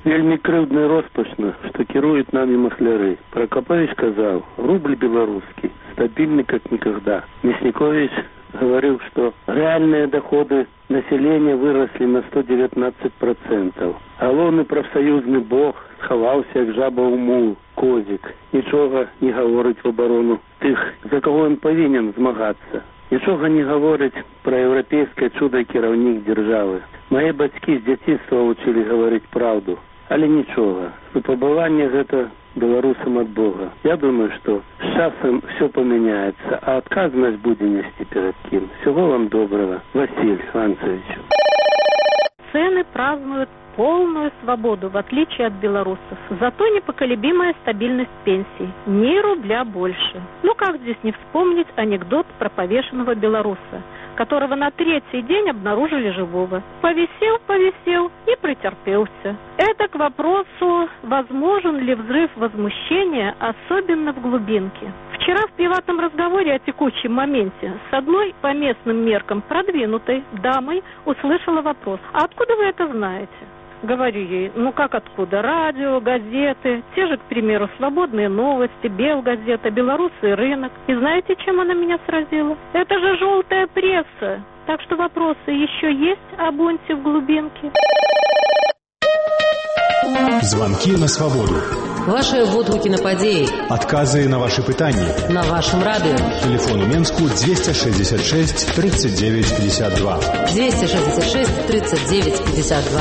Вельмі крыўдна і роспачна, што кіруюць намі махляры. Прокопович сказал, рубль белорусский стабильный как никогда. Мясникович говорил, что реальные доходы населения выросли на сто девятнадцать процентов. Галоўны профсоюзный бог сховался, как жаба у мул, козик. Ничего не говорить в оборону тых, за кого он повинен змагаться. Ничего не говорить про европейское чудо кіраўнік державы. Мои бацькі з дзяцінства учили говорить правду. Але ничего, выпробование это белорусам от Бога. Я думаю, что с часом все поменяется, а отказность будет нести перед кем. Всего вам доброго. Василий Иванович. Цены празднуют полную свободу, в отличие от белорусов. Зато непоколебимая стабильность пенсий. Ни рубля больше. Ну как здесь не вспомнить анекдот про повешенного белоруса, которого на третий день обнаружили живого. Повисел, повисел и претерпелся. Это к вопросу, возможен ли взрыв возмущения, особенно в глубинке. Вчера в приватном разговоре о текущем моменте с одной по местным меркам продвинутой дамой услышала вопрос: «А откуда вы это знаете?» Говорю ей: ну как откуда? Радио, газеты, те же, к примеру, «Свободные новости», «Белгазета», «Белорусы» и «Рынок». И знаете, чем она меня сразила? Это же желтая пресса. Так что вопросы еще есть о бунте в глубинке? Звонки на свободу. Ваши водгуки на падеи. Отказы на ваши пытания. На вашем радио. Телефон у Менску двести шестьдесят шесть тридцать девять пятьдесят два. двести шестьдесят шесть тридцать девять пятьдесят два.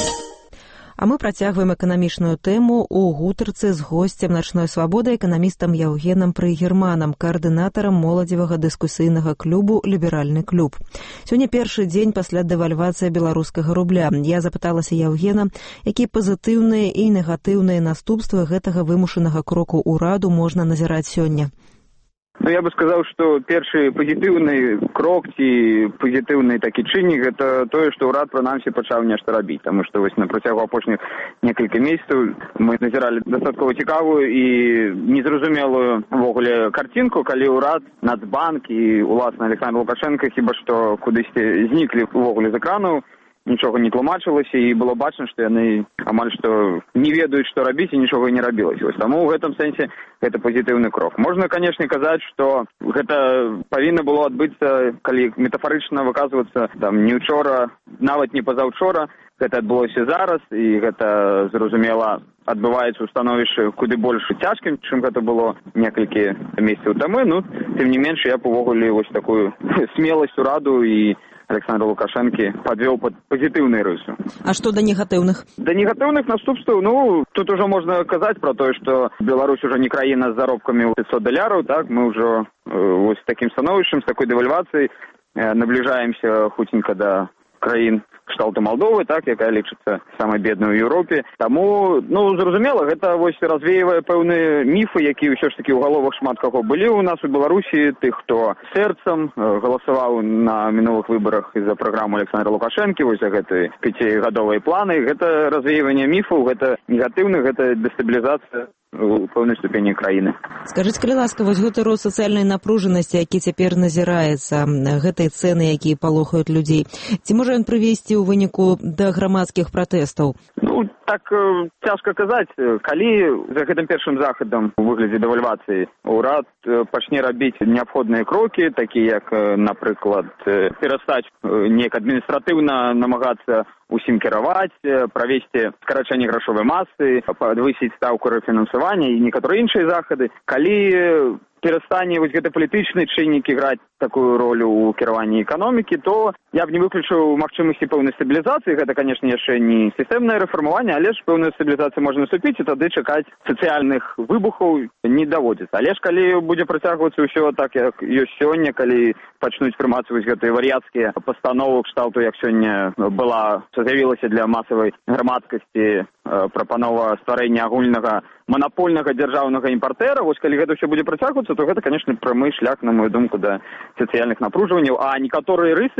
А мы працягваем эканамічную тэму ў гутарцы з госцем начной свабоды, эканамістам Яўгенам Прыгерманам, каардынатарам моладзевага дыскусійнага клубу «Ліберальны клуб». Сёння першы дзень пасля дэвальвацыі беларускага рубля. Я запыталася Яўгена, якія пазітыўныя і негатыўныя наступствы гэтага вымушанага кроку ўраду можна назіраць сёння. Ну, я бы сказал, что першы пазітыўны крок ці пазітыўны такі чыннік — гэта тое, што ўрад прынамсі пачаў нешта рабіць, таму што вось на працягу апошніх некалькі месяцаў мы назіралі дастаткова цікавую і незразумелую увогуле карцінку, калі ўрад, Нацбанк і уласна Александр Лукашенко хіба што кудысьці зніклі увогуле з экранаў, нічога не тлумачылася, і было бачна, што яны амаль што не ведаюць, што рабіць, і нічога не рабілася. Вось таму ў гэтым сэнсе гэта пазітыўны крок. Можна, канешне, казаць, што гэта павінна было адбыцца, калі метафарычна выказвацца, там, не ўчора, нават не пазаўчора, гэта адбылося зараз, і гэта, зразумела, адбываецца ў становішчы куды больш цяжкім, чым гэта было некалькі месяцаў таму. Ну, тым не менш, я б увогуле вось такую смеласць ураду і Александра Лукашенко подвел под позитивную рысу. А что до негативных? До негативных наступстваў, ну, тут уже можно сказать про то, что Беларусь уже не краина с заробками в пятьсот долларов, так, мы уже э, вот с таким становищем, с такой девальвацией э, наближаемся хутенько до краін кшталту Молдовы, так, якая лічыцца самай беднай у Еўропе. Таму, ну, зразумела, гэта вось развеивае пэўныя міфы, якія ўсё ж такі ў галовах шмат каго былі ў нас у Беларусі, тых, хто сэрцам галасаваў на мінулых выбарах за праграму Александра Лукашэнкі, вось за гэты пяцігадовыя планы. Гэта развеиванне міфаў, гэта негатыўна, гэта дэстабілізацыя у пэўнай ступені краіны. Скажыце, калі ласка, вось гэты рост сацыяльнай напружанасці, які цяпер назіраецца, гэтыя цэны, якія палохаюць людзей, ці можа ён прывесці ў выніку да грамадскіх пратэстаў? Ну, так э, цяжка казаць. Калі за гэтым першым захадам у выглядзе дэвальвацыі ўрад э, пачне рабіць неабходныя крокі, такія як, э, напрыклад, э, перастаць э, неяк адміністратыўна намагацца усім кіраваць, правесці скарачэнне грашовай масы, падвысіць стаўку рэфінансавання і некаторыя іншыя захады. Калі перастане вось гэты палітычны чыннік іграць такую ролю ў кіраванні эканомікі, то я б не выключыў магчымасці пэўнай стабілізацыі. Гэта, канешне, яшчэ не сістэмнае рэфармаванне, але ж пэўную стабілізацыю можна наступіць, і тады чакаць сацыяльных выбухаў не даводзіцца. Але ж калі будзе працягвацца ўсё так, як ёсць сёння, калі пачнуць прымацца вось гэтыя вар'яцкія пастановы кшталту, як сёння была, з'явілася для масавай грамадскасці прапанова стварэння агульнага манапольнага дзяржаўнага імпартэра, вось калі гэта ўсё будзе працягвацца, то гэта, канешне, прамы шлях, на мою думку, да сацыяльных напружванняў, а некаторыя рысы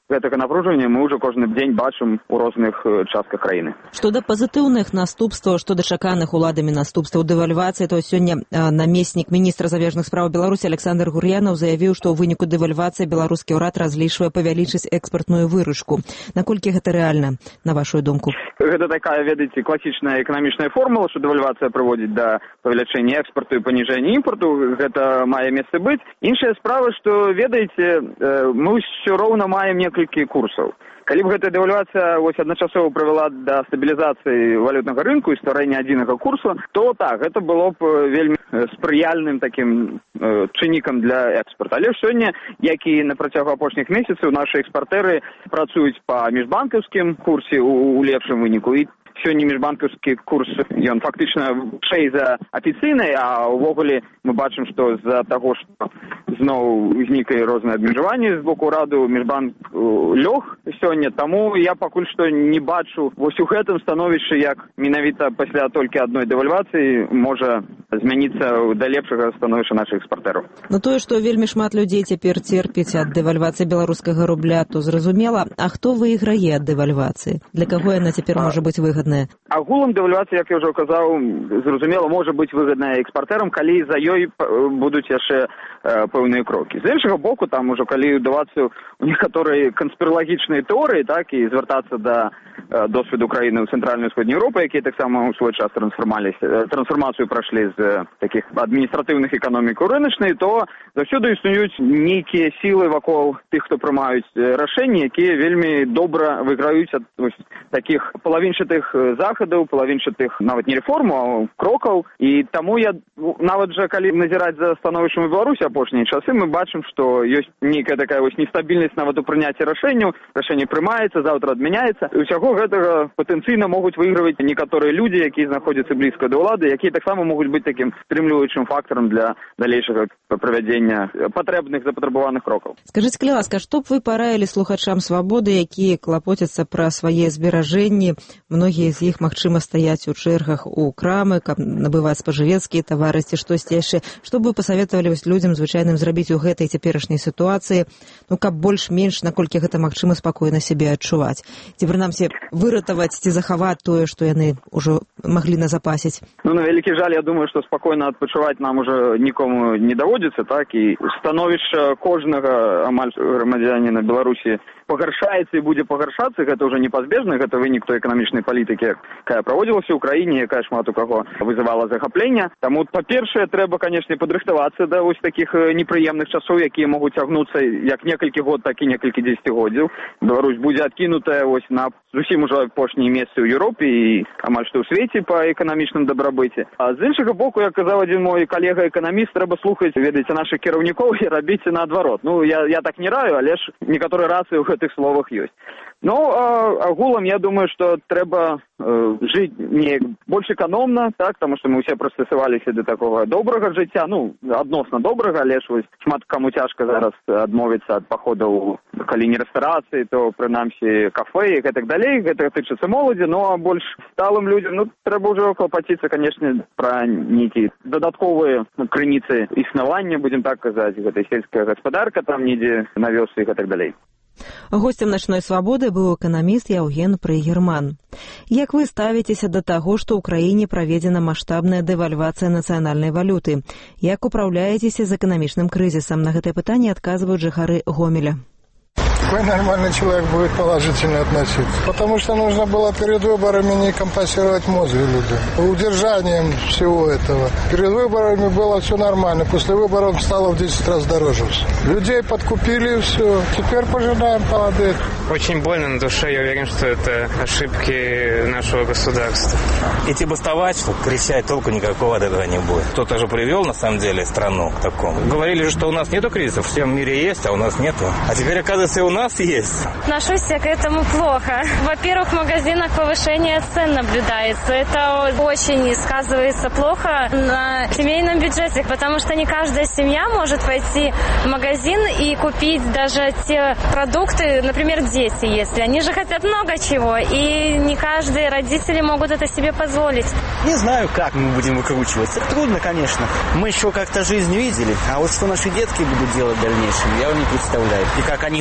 гэтага напружання мы ўжо кожны дзень бачым у розных частках краіны. Што да пазітыўных наступстваў, што да чаканых уладамі наступстваў дэвальвацыі, то сёння намеснік міністра замежных спраў Беларусі Александр Гур'янаў заявіў, што ў выніку дэвальвацыі беларускі ўрад разлічвае павялічыць экспартную выручку. Наколькі гэта рэальна, на вашу думку? Гэта такая, ведаеце, класічная эканамічная формула, што дэвальвацыя прыводзіць да павелічэння экспарту і паніжэння імпарту. Гэта мае месца быць. Іншая справа, што, ведаеце, мы ўсё роўна маем некалькі курсаў. Калі б гэтая дэвальвацыя вось адначасова прывяла да стабілізацыі валютнага рынку і стварэння адзінага курсу, то так, гэта было б вельмі спрыяльным такім э, чыннікам для экспарту. Але сёння, як і на працягу апошніх месяцаў, нашы экспартэры працуюць па міжбанкаўскім курсе у, у лепшым выніку. І сёння міжбанкаўскі курс, ён фактычна вышэй за афіцыйнай, а ўвогуле мы бачым, што з-за таго, што зноў узнікалі розныя абмежаванні з боку ўраду, міжбанк лёг сёння, таму я пакуль што не бачу вось у гэтым становішчы, як менавіта пасля толькі адной дэвальвацыі можа змяніцца да лепшага становішча нашых экспартэраў. Ну тое, што вельмі шмат людзей цяпер церпіць ад дэвальвацыі беларускага рубля, то зразумела, а хто выйграе ад дэвальвацыі? Для каго яна цяпер можа быць выгадная? Агулам дэвальвацыя, як я ўжо казаў, зразумела, можа быць выгадная экспартэрам, калі за ёй будуць яшчэ пэўныя крокі. З іншага боку, там ужо калі ўдавацца ў некаторыя канспіралагічныя тэорыі, так, і звяртацца да досведу краіны ў цэнтральнай і ўсходняй Еўропы, якія таксама ў свой час трансфармаліся, трансфармацыю прайшлі з такіх адміністратыўных эканомік у рыначнай, то заўсёды існуюць нейкія сілы вакол тых, хто прымаюць рашэнні, якія вельмі добра выйграюць ад вось такіх палавінчатых захадаў, палавінчатых нават не рэформаў, а крокаў. І таму я нават жа калі назіраць за становішчам у Беларусі апошнія часы, мы бачым, што ёсць нейкая такая вось нестабільнасць нават у прыняцці рашэнняў, рашэнне прымаецца, заўтра адмяняецца. І ўсяго гэтага патэнцыйна могуць выйграваць некаторыя людзі, якія знаходзяцца блізка да ўлады, якія таксама могуць быць такім стрымліваючым фактарам для далейшага правядзення патрэбных запатрабаваных крокаў. Скажыце, калі ласка, што б вы параілі слухачам свабоды, якія клапоцяцца пра свае зберажэнні? Многія з іх, магчыма, стаяць у чэргах у крамы, каб набываць спажывецкія тавары ці штосьці яшчэ. Што б вы пасаветавалі людзям звычайным зрабіць у гэтай цяперашняй сітуацыі, ну каб больш-менш, наколькі гэта магчыма, спакойна сябе адчуваць? Ці прынамсі выратаваць ці захаваць тое, што яны ўжо маглі назапасіць? Ну, на вялікі жаль, я думаю, што спакойна адпачываць нам ужо нікому не даводзіцца, так, і становішча кожнага амаль грамадзяніна Беларусі пагаршаецца і будзе пагаршацца, гэта ўжо непазбежна, гэта вынік той эканамічнай палітыкі, якая праводзілася ў краіне, якая шмат у каго вызывала захаплення. Таму, па-першае, трэба, канешне, падрыхтавацца да вось такіх непрыемных часоў, якія могуць цягнуцца як некалькі год, так і некалькі дзесяцігоддзяў. Беларусь будзе адкінутая вось на зусім ужо апошнія месцы ў Еўропе і амаль што ў свеце па эканамічным дабрабыце. А з іншага боку, як казаў адзін мой калега-эканаміст, трэба слухаць, ведаеце, нашых кіраўнікоў і рабіць наадварот. Ну, я, я так не раю, але ж некаторыя рацыі ў гэтых словах ёсць. Ну, а, агулам, я думаю, што трэба э, жыць не больш эканомна, так, таму што мы ўсе прыстасаваліся да такога добрага жыцця, ну, адносна добрага, але ж вось шмат каму цяжка зараз адмовіцца ад паходаў, калі не рэстарацыі, то прынамсі кафэ і гэтак далей, гэта тычыцца моладзі, ну, а больш сталым людзям, ну, трэба ўжо клапаціцца, канешне, пра нейкія дадатковыя крыніцы існавання, будзем так казаць, гэта сельская гаспадарка там недзе на вёсцы і гэтак далей. Гостем «Ночной свободы» быў эканаміст Яўген Прыгерман. Як вы ставіцеся да таго, што ў краіне праведзена маштабная дэвальвацыя нацыянальнай валюты? Як упраўляецеся з эканамічным крызісам? На гэтае пытанне адказваюць жыхары Гомеля. Какой нормальный человек будет положительно относиться? Потому что нужно было перед выборами не компенсировать мозги людям. Удержанием всего этого. Перед выборами было все нормально. После выборов стало в десять раз дороже все. Людей подкупили и все. Теперь пожинаем молодых. Очень больно на душе. Я уверен, что это ошибки нашего государства. Идти бастовать, что кричать, толку никакого от этого не будет. Кто-то же привел, на самом деле, страну к такому. Говорили же, что у нас нету кризиса. В всем мире есть, а у нас нету. А теперь, оказывается, и у нас есть. Отношусь к этому плохо. Во-первых, в магазинах повышение цен наблюдается. Это очень сказывается плохо на семейном бюджете, потому что не каждая семья может пойти в магазин и купить даже те продукты, например, дети, если. Они же хотят много чего, и не каждые родители могут это себе позволить. Не знаю, как мы будем выкручиваться. Трудно, конечно. Мы еще как-то жизнь видели, а вот что наши детки будут делать в дальнейшем, я не представляю. И как они будут выкручиваться.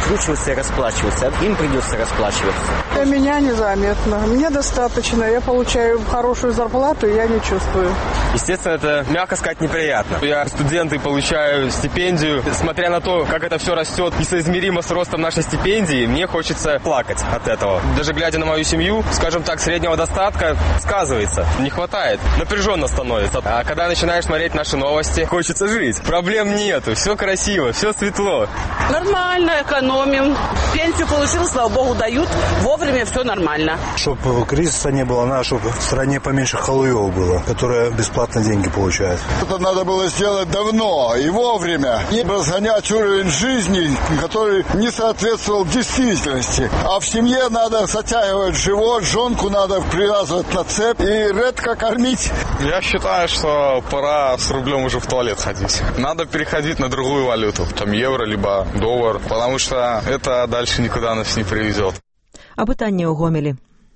выкручиваться и расплачиваться. Им придется расплачиваться. Для меня незаметно. Мне достаточно. Я получаю хорошую зарплату, и я не чувствую. Естественно, это, мягко сказать, неприятно. Я студент и получаю стипендию. Смотря на то, как это все растет несоизмеримо с ростом нашей стипендии, мне хочется плакать от этого. Даже глядя на мою семью, скажем так, среднего достатка сказывается. Не хватает. Напряженно становится. А когда начинаешь смотреть наши новости, хочется жить. Проблем нету. Все красиво, все светло. Нормально, экономим. Пенсию получил, слава богу, дают. Вовремя все нормально. Чтобы кризиса не было, надо, чтобы в стране поменьше халуев было, которые бесплатно деньги получают. Это надо было сделать давно и вовремя. Не разгонять уровень жизни, который не соответствовал действительности. А в семье надо затягивать живот, жонку надо привязывать на цепь и редко кормить. Я считаю, что пора с рублем уже в туалет ходить. Надо переходить на другую валюту, там евро, либо доллар, потому что это дальше никуда нас не привезет. Апытанне ў Гомелі.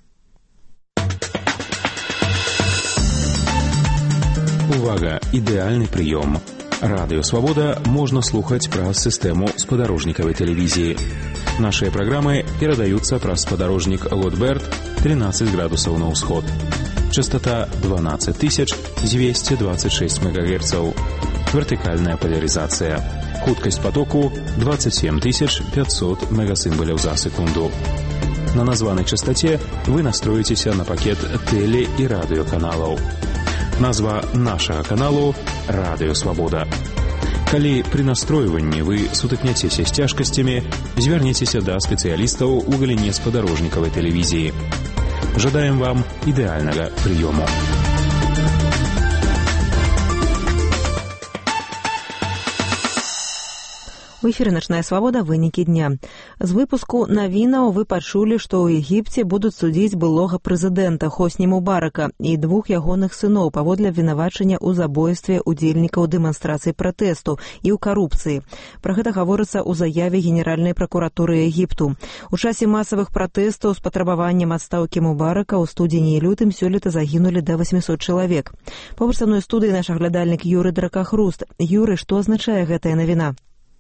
Увага! Ідэальны прыём. Радыё Свабода можна слухаць праз сістэму спадарожнікавай тэлевізіі. Нашыя праграмы перадаюцца праз спадарожнік Лотберт тринадцать градусаў на ўсход. Частота двенадцать тысяч двести двадцать шесть мегагерцаў. Вертыкальная поляризация. Хуткасць потоку двадцать семь тысяч пятьсот мегасимволяў за секунду. На названай частоце вы настроіцеся на пакет тэле- і радыёканалаў. Назва нашага каналу «Радыё Свабода». Калі пры настройванні вы сутыкняцеся з цяжкасцямі, звярніцеся да спецыялістаў у галіне спадарожнікавай тэлевізіі. Жадаем вам ідэальнага прыёму. У эфіры «Начная свабода» вынікі дня. З выпуску навінаў вы пачулі, што ў Егіпце будуць судзіць былога прэзідэнта Хосні Мубарака і двух ягоных сыноў паводле абвінавачання ў забойстве ўдзельнікаў дэманстрацыі пратэсту і ў карупцыі. Пра гэта гаворыцца ў заяве Генеральнай пракуратуры Егіпту. У часе масавых пратэстаў з патрабаваннем адстаўкі Мубарака ў студзені і лютым сёлета загінулі да восьмісот чалавек. Побач са мной студыі наш аглядальнік Юры Дракахруст. Юры, што азначае гэтая навіна?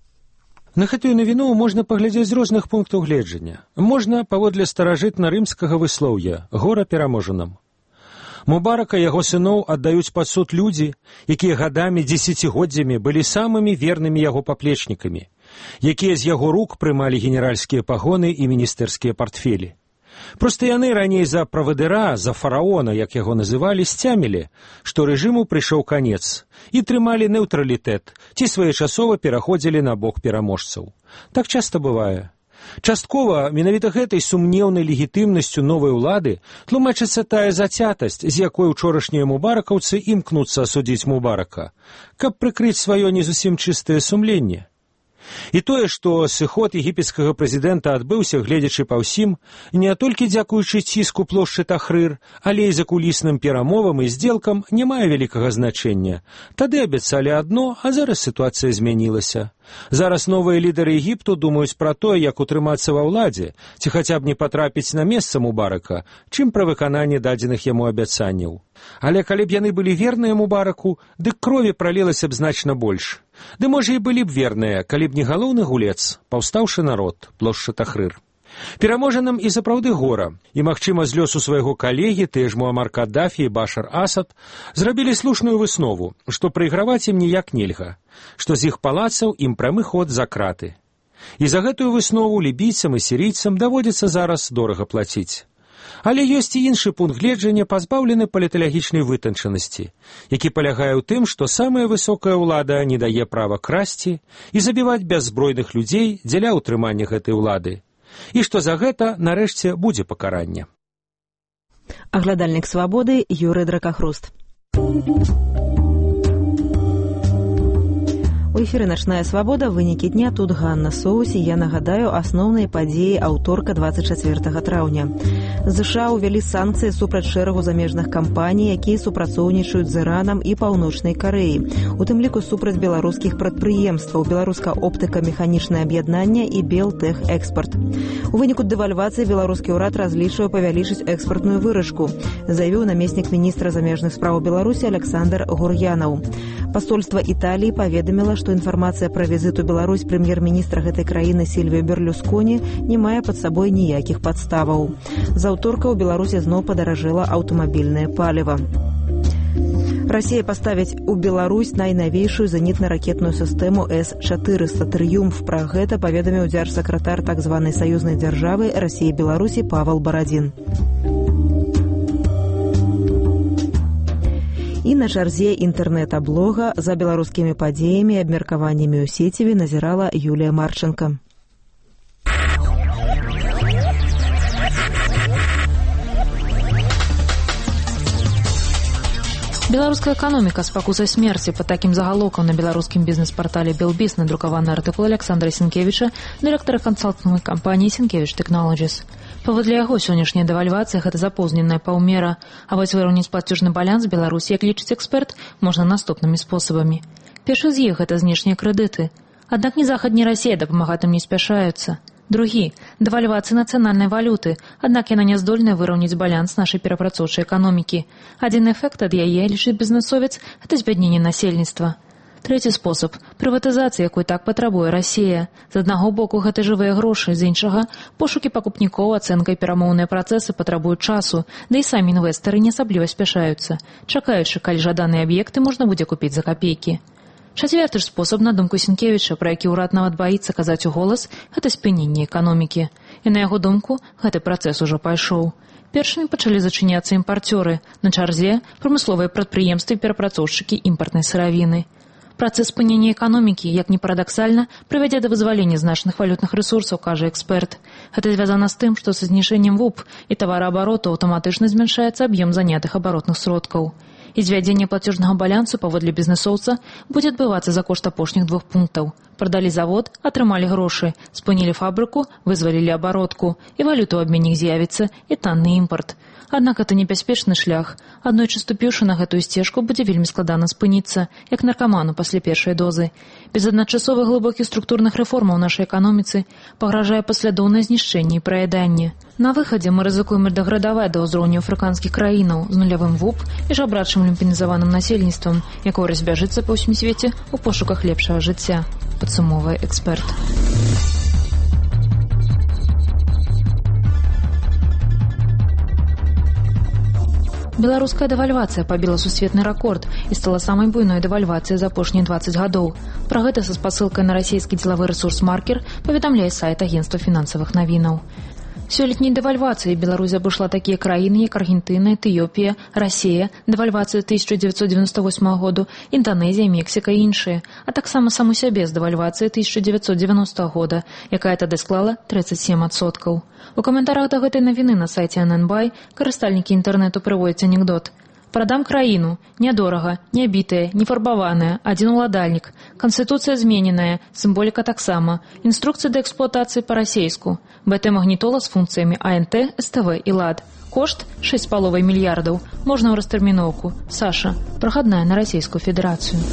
На гэтую навіну можна паглядзець з розных пунктаў гледжання. Можна паводле старажытна-рымскага выслоўя «гора пераможаным». Мубарака і яго сыноў аддаюць пад суд людзі, якія гадамі, дзесяцігоддзямі былі самымі вернымі яго паплечнікамі, якія з яго рук прымалі генеральскія пагоны і міністэрскія партфелі. Проста яны раней за правадыра, за фараона, як яго называлі, сцямілі, што рэжыму прыйшоў канец, і трымалі нейтралітэт, ці своечасова пераходзілі на бок пераможцаў. Так часта бывае. Часткова менавіта гэтай сумнеўнай легітымнасцю новай улады тлумачыцца тая зацятасць, з якой учорашнія мубаракаўцы імкнуцца асудзіць Мубарака, каб прыкрыць сваё не зусім чыстае сумленне. І тое, што сыход егіпецкага прэзідэнта адбыўся, гледзячы па ўсім, не толькі дзякуючы ціску плошчы Тахрыр, але і закулісным перамовам і здзелкам не мае вялікага значэння. Тады абяцалі адно, а зараз сітуацыя змянілася. Зараз новыя лідары Егіпту думаюць пра тое, як утрымацца ва ўладзе, ці хаця б не патрапіць на месца Мубарака, чым пра выкананне дадзеных яму абяцанняў. Але калі б яны былі верныя Мубараку, дык крові пралілася б значна больш. Ды можа і былі б верныя, калі б не галоўны гулец, паўстаўшы народ, плошча Тахрыр. Пераможаным і сапраўды гора, і, магчыма, з лёсу свайго калегі, ты ж Муамар Каддафі і Башар Асад, зрабілі слушную выснову, што прайграваць ім ніяк нельга, што з іх палацаў ім прамы ход за краты. І за гэтую выснову лібійцам і сірійцам даводзіцца зараз дорага плаціць. Але ёсць і іншы пункт гледжання, пазбаўлены паліталагічнай вытанчанасці, які палягае ў тым, што самая высокая ўлада не дае права красці і забіваць бяззбройных людзей дзеля ўтрымання гэтай улады. І што за гэта, нарэшце, будзе пакаранне. Аглядальнік свабоды Юры Дракахруст. У эфіры «Начная свабода», вынікі дня, тут Ганна Соусі. Я нагадаю асноўныя падзеі аўторка двадцать чацвёртага траўня. ЗША ўвялі санкцыі супраць шэрагу замежных кампаній, якія супрацоўнічаюць з Іранам і Паўночнай Карэі. У тым ліку супраць беларускіх прадпрыемстваў «Беларуска оптыка механічнае аб'яднанне» і «Белтех экспорт». У выніку дэвальвацыі беларускі ўрад разлічвае павялічыць экспартную выручку, заявіў намеснік міністра замежных спраў Беларусі Александр Гур'янаў. Пасольства Італіі паведаміла, што што інфармацыя пра візіт у Беларусь прэм'ер-міністра гэтай краіны Сільвіо Берлюсконі не мае пад сабой ніякіх падставаў. З аўторка ў Беларусі зноў падаражэла аўтамабільнае паліва. Россия поставить у Беларусь найновейшую зенитно-ракетную систему эс четыреста «Триумф». Про гэта паведаміў дзяржсакратар так званай саюзнай дзяржавы России и Беларуси Павел Бородин. И на чарзе интернета-блога за беларускімі падзеямі і абмеркаваннямі ў сеціве назірала Юлія Марченко. Беларуская эканоміка спакуса смерці. Под таким заголовком на беларускім бізнес-портале Белбиз надрукаваны артыкул Александра Сенкевича, дырэктара кансалтынговай кампаніі Сенкевич Technologies. Паводле яго сённяшняя дэвальвацыя гэта запозненая паўмера, а вось выраўніць плацежны баланс Беларусі, як лічыць эксперт, можна наступнымі спосабамі. Першы з іх гэта знешнія крэдыты. Аднак ні Захад, ні Расія дапамагаць нам не спяшаюцца. Другі – дэвальвацыя нацыянальнай валюты, аднак яна не здольная выраўніць баланс нашай перапрацоўчай эканомікі. Адзін эфект ад яе, лічыць бізнэсовец, гэта збядненне насельніцтва. Трэці спосаб – прыватызацыя, якой так патрабуе Расія. З аднаго боку гэта жывыя грошы, з іншага – пошукі пакупнікоў, ацэнка і перамоўныя працэсы патрабуюць часу, да і самі інвестары не асабліва спяшаюцца, чакаючы, калі жаданыя аб'екты можна будзе купіць за капейкі. Чацвёрты ж спосаб, на думку Сенкевіча, пра які ўрад нават баіцца казаць у голас, гэта спыненне эканомікі. І на яго думку, гэты працэс ужо пайшоў. Першымі пачалі зачыняцца імпарцёры, на чарзе прамысловыя прадпрыемствы і перапрацоўшчыкі імпартнай сыравіны. Працэс спынення эканомікі, як ні парадаксальна, прывядзе да вызвалення значных валютных рэсурсаў, кажа эксперт. Гэта звязана з тым, што са знішэннем ВУП і тавараабароту аўтаматычна змяншаецца аб'ём занятых абаротных сродкаў. І звядзенне плацежнага балансу паводле бізнэсоўца будзе адбывацца за кошт апошніх двух пунктаў. Прадалі завод, атрымалі грошы, спынілі фабрыку, вызвалілі абаротку, і валюту ў абменнік з'явіцца, і танны імпарт. Аднак это небяспечны шлях. Аднойчы ступіўшы на гэтую сцежку, будзе вельмі складана спыніцца, як наркаману пасля першай дозы. Без адначасовых глыбокіх структурных рэформаў нашай эканоміцы пагражае паслядоўнае знішчэнне і праяданне. На выхадзе мы рызыкуем дэградаваць да ўзроўню афрыканскіх краінаў з нулявым ВУП і жабрачым люмпінізаваным насельніцтвам, якое разбяжыцца па ўсім свеце ў пошуках лепшага жыцця, падсумоўвае эксперт. Беларуская дэвальвацыя пабіла сусветны рэкорд і стала самай буйной дэвальвацыяй за апошнія дваццаць гадоў. Пра гэта са спасылкай на расійскі дзелавы рэсурс «Маркер» паведамляе сайт агенцтва фінансавых навінаў. Сёлетняй дэвальвацыяй Беларусь абышла такія краіны, як Аргентына, Этыёпія, Расія, дэвальвацыя тысяча дзевяцьсот девяносто восьмага году, Інданезія, Мексіка і іншыя, а таксама саму сябе з дэвальвацыяй тысяча дзевяцьсот девяностого года, якая тады склала тридцать семь адсоткаў. У каментарах да гэтай навіны на сайце эн эн бай карыстальнікі інтэрнэту прыводзяць анекдот. Прадам краіну. Нядорага, не бітая, не фарбаваная, адзін уладальнік. Канстытуцыя змененая, сімволіка таксама. Інструкцыя да эксплуатацыі па-расейску. БТ-магнітола з функцыямі а эн тэ, эс тэ вэ і лад. Кошт шэсць з паловай мільярдаў. Можна ў растэрміноўку. Саша, прахадная на Расійскую Федэрацыю.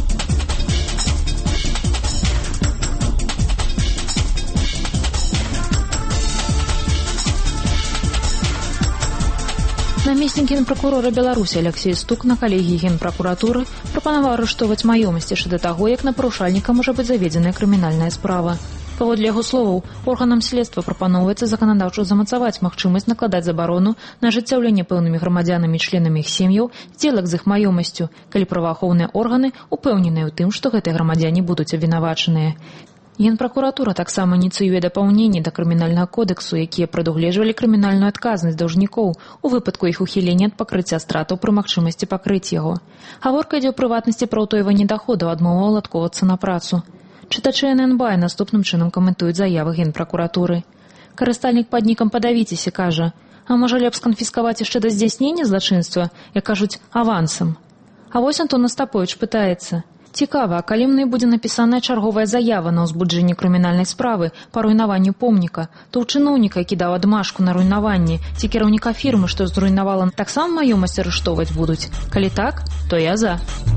Намеснік генпракурора Беларусі Алексей Стук на калегіі генпракуратуры прапанаваў арыштоўваць маёмасць яшчэ да таго, як на парушальніка можа быць заведзеная крымінальная справа. Паводле яго словаў, органам следства прапаноўваецца заканадаўча замацаваць магчымасць накладаць забарону на ажыццяўленне пэўнымі грамадзянамі і членамі іх сем'яў здзелак з іх маёмасцю, калі праваахоўныя органы упэўненыя ў тым, што гэтыя грамадзяне будуць абвінавачаныя. Генпракуратура таксама ініцыюе дапаўненні да крымінальнага кодексу, якія прадугледжвалі крымінальную адказнасць даўжнікоў у выпадку іх ухілення ад пакрыцця стратаў пры магчымасці пакрыць яго. Гаворка ідзе ў прыватнасці пра ўтойванне даходаў ад мовы уладкоўвацца на працу. Чытачы эн эн бай наступным чынам каментуюць заявы генпракуратуры. Карыстальнік пад нікам «Падавіцеся» кажа, а можа лепш сканфіскаваць яшчэ да здзяйснення злачынства, як кажуць, авансам. А вось Антон Остапович пытаецца. Цікава, а калі мнай будзе напісаная чарговая заява на ўзбуджэнне крымінальнай справы па руйнаванню помніка, то ў чыноўніка, які даў адмашку на руйнаванне, ці кіраўніка фірмы, што зруйнавала, таксама маёмасць арыштоўваць будуць. Калі так, то я за.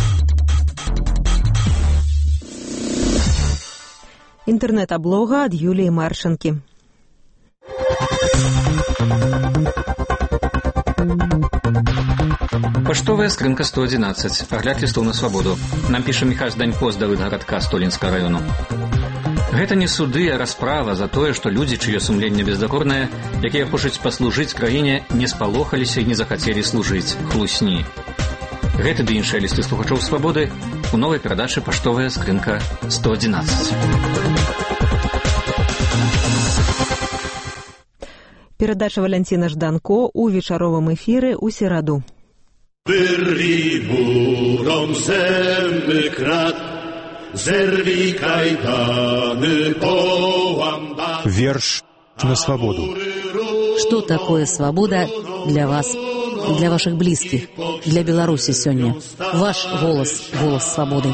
Інтэрнэт-аблога ад Юліі Марчанкі. Паштовая скрынка сто одиннадцать. Агляд лістоў на свабоду. Нам піша Міхась Данько з Давыдгарадка Столінскага району. Гэта не суды, а расправа за тое, што людзі, чыё сумленне бездакорнае, якія хочуць паслужыць краіне, не спалохаліся і не захацелі служыць. Хлусні. Гэты ды іншыя лісты слухачоў свабоды у новай перадачы «Паштовая скрынка сто одиннадцать». Перадача Валянціна Жданко у вечаровым эфіры ў сераду. Wyrwij burom zęby krat, zerwij kajdany, połam bat. Верш на свободу. Что такое свобода для вас, для ваших близких, для Беларуси сегодня? Ваш голос, голос свободы.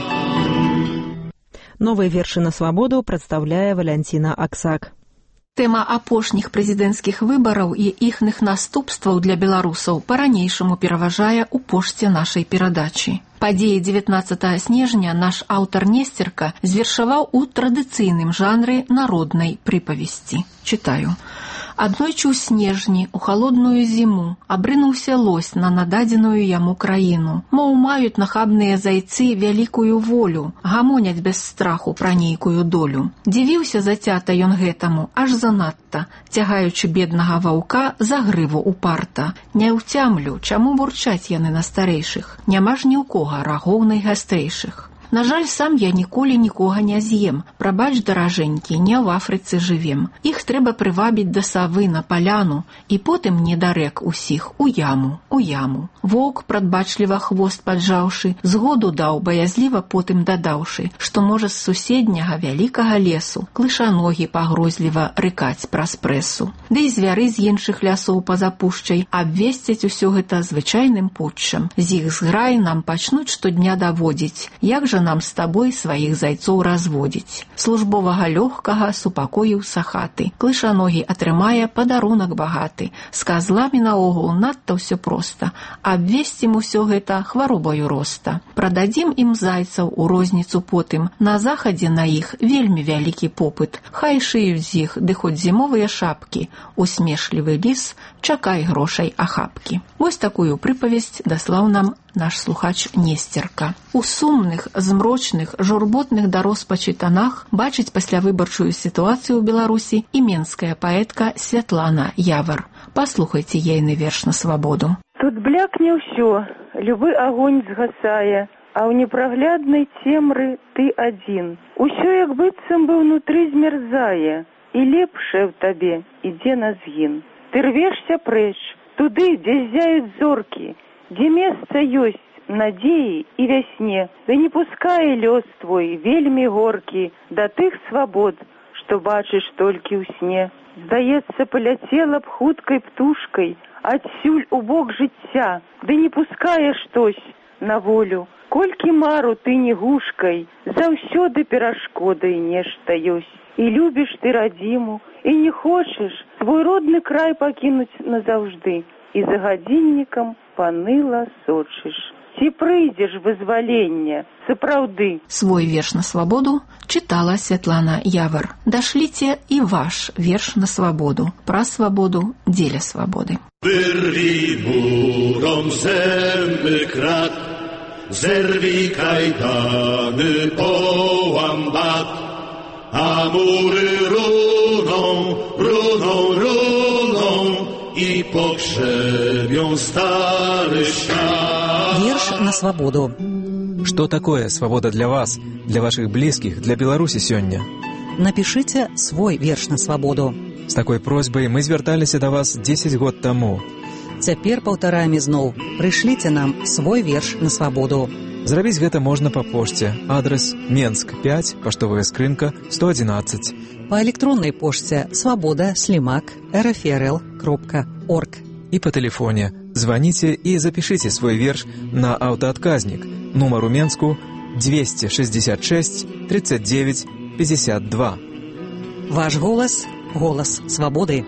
Новые вершы на свободу прадстаўляе Валянціна Аксак. Тэма апошніх прэзідэнцкіх выбараў і іхных наступстваў для беларусаў па-ранейшаму пераважае ў пошце нашай перадачы. Падзеі дзевятнаццатага снежня наш аўтар Несцерка звершаваў у традыцыйным жанры народнай прыпавесці. Чытаю. Аднойчы ў снежні, у халодную зіму, абрынуўся лось на нададзеную яму краіну. Моў маюць нахабныя зайцы вялікую волю, гамоняць без страху пра нейкую долю. Дзівіўся зацята ён гэтаму, аж занадта, цягаючы беднага ваўка за грыву упарта. Не ўцямлю, чаму бурчаць яны на старэйшых, няма ж ні ў кога рагоў найгастрэйшых. На жаль, сам я ніколі нікога не з'ем. Прабач, даражэнькі, не ў Афрыцы жывем. Іх трэба прывабіць да савы на паляну і потым не да рэк усіх у яму, у яму. Воўк, прадбачліва хвост паджаўшы, згоду даў, баязліва потым дадаўшы, што можа з суседняга вялікага лесу клышаногі пагрозліва рыкаць праз прэсу. Ды і звяры з іншых лясоў па-за пушчай абвесцяць усё гэта звычайным путчам. З іх зграй нам пачнуць штодня даводзіць, як жа нам з табой сваіх зайцоў разводзіць. Службовага лёгкага супакоіў сахаты. Клышаногі атрымае падарунак багаты. З казламі наогул надта ўсё проста. Абвесцім усё гэта хваробаю роста. Прададзім ім зайцаў у розніцу потым. На захадзе на іх вельмі вялікі попыт. Хай шыюць з іх, ды хоць зімовыя шапкі. Усмешлівы ліс, чакай грошай ахапкі. Вось такую прыпавесць даслаў нам наш слухач Несцерка. У сумных, змрочных, журботных да роспачы танах бачыць паслявыбарчую сітуацыю ў Беларусі і менская паэтка Святлана Явар. Паслухайце ейны верш на свабоду. Тут блякне ўсё, любы агонь згасае, а ў непрагляднай цемры ты адзін. Усё як быццам бы ўнутры змярзае, і лепшае ў табе ідзе на згін. Ты рвешся прэч, туды, дзе зяюць зоркі, дзе месца ёсць надзеі і вясне, ды не пускае лёс твой вельмі горкі да тых свабод, што бачыш толькі ў сне. Здаецца, паляцела б хуткай птушкай адсюль у бок жыцця, ды не пускае штось на волю. Колькі мару ты не гушкай, заўсёды перашкодай нешта ёсць. І любіш ты радзіму, і не хочаш свой родны край пакінуць назаўжды, і за гадзіннікам паныла сочыш. Ці прыйдзеш вызвалення, сапраўды. Свой верш на свабоду чытала Святлана Явар. Дашліце і ваш верш на свабоду. Пра свабоду, дзеля свабоды. Wyrwij burom zęby krat, zerwij kajdany, połam bat, a mury runą, runą, runą i pogrzebią stary świat. Верш на свободу. Что такое свобода для вас, для ваших близких, для Беларуси сегодня? Напишите свой верш на свободу. С такой просьбой мы зверталіся до вас десять год тому. Цяпер паўтараем ізноў. Прышліце нам свой верш на свободу. Зрабіць гэта можна па пошце. Адрес Менск пять, паштовая скрынка сто одиннадцать. По электронной пошце свобода слимак рфрл кропка орг. И по телефоне. Звоните и запишите свой верш на автоотказник. Номер у Менску двести шестьдесят шесть тридцать девять пятьдесят два. Ваш голос – голос свободы.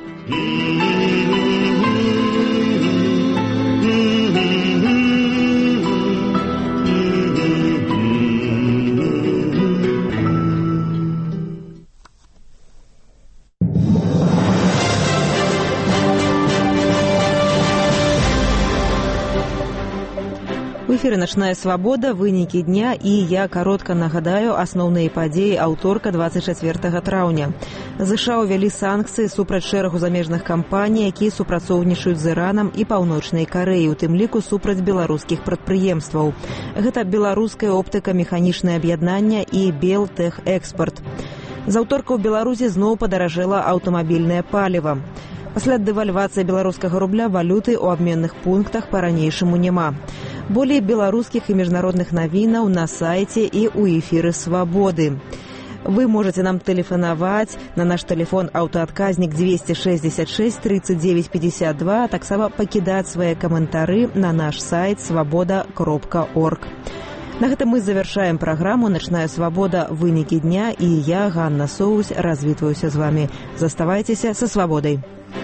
В эфіры «Начная свабода», вынікі дня, і я каротка нагадаю асноўныя падзеі аўторка двадцать чацвёртага траўня. ЗША ўвялі санкцыі супраць шэрагу замежных кампаній, якія супрацоўнічаюць з Іранам і Паўночнай Карэяй, у тым ліку супраць беларускіх прадпрыемстваў. Гэта беларуская оптыка механічнае аб'яднанне і Белтех Экспорт. З аўторка ў Беларусі зноў падаражэла аўтамабільнае паліва. Пасля дэвальвацыі беларускага рубля валюты ў абменных пунктах па-ранейшаму няма. Болей беларускіх і міжнародных навінаў на сайце і ў эфіры «Свабоды». Вы можете нам тэлефанаваць на наш тэлефон аўтаадказнік двести шестьдесят шесть тридцать девять пятьдесят два, а таксама пакідаць свае каментары на наш сайт свабода кропка орг. На гэтым мы завяршаем праграму «Начная свабода. Вынікі дня», і я, Ганна Соус, развітваюся з вами. Заставайцеся са свабодай.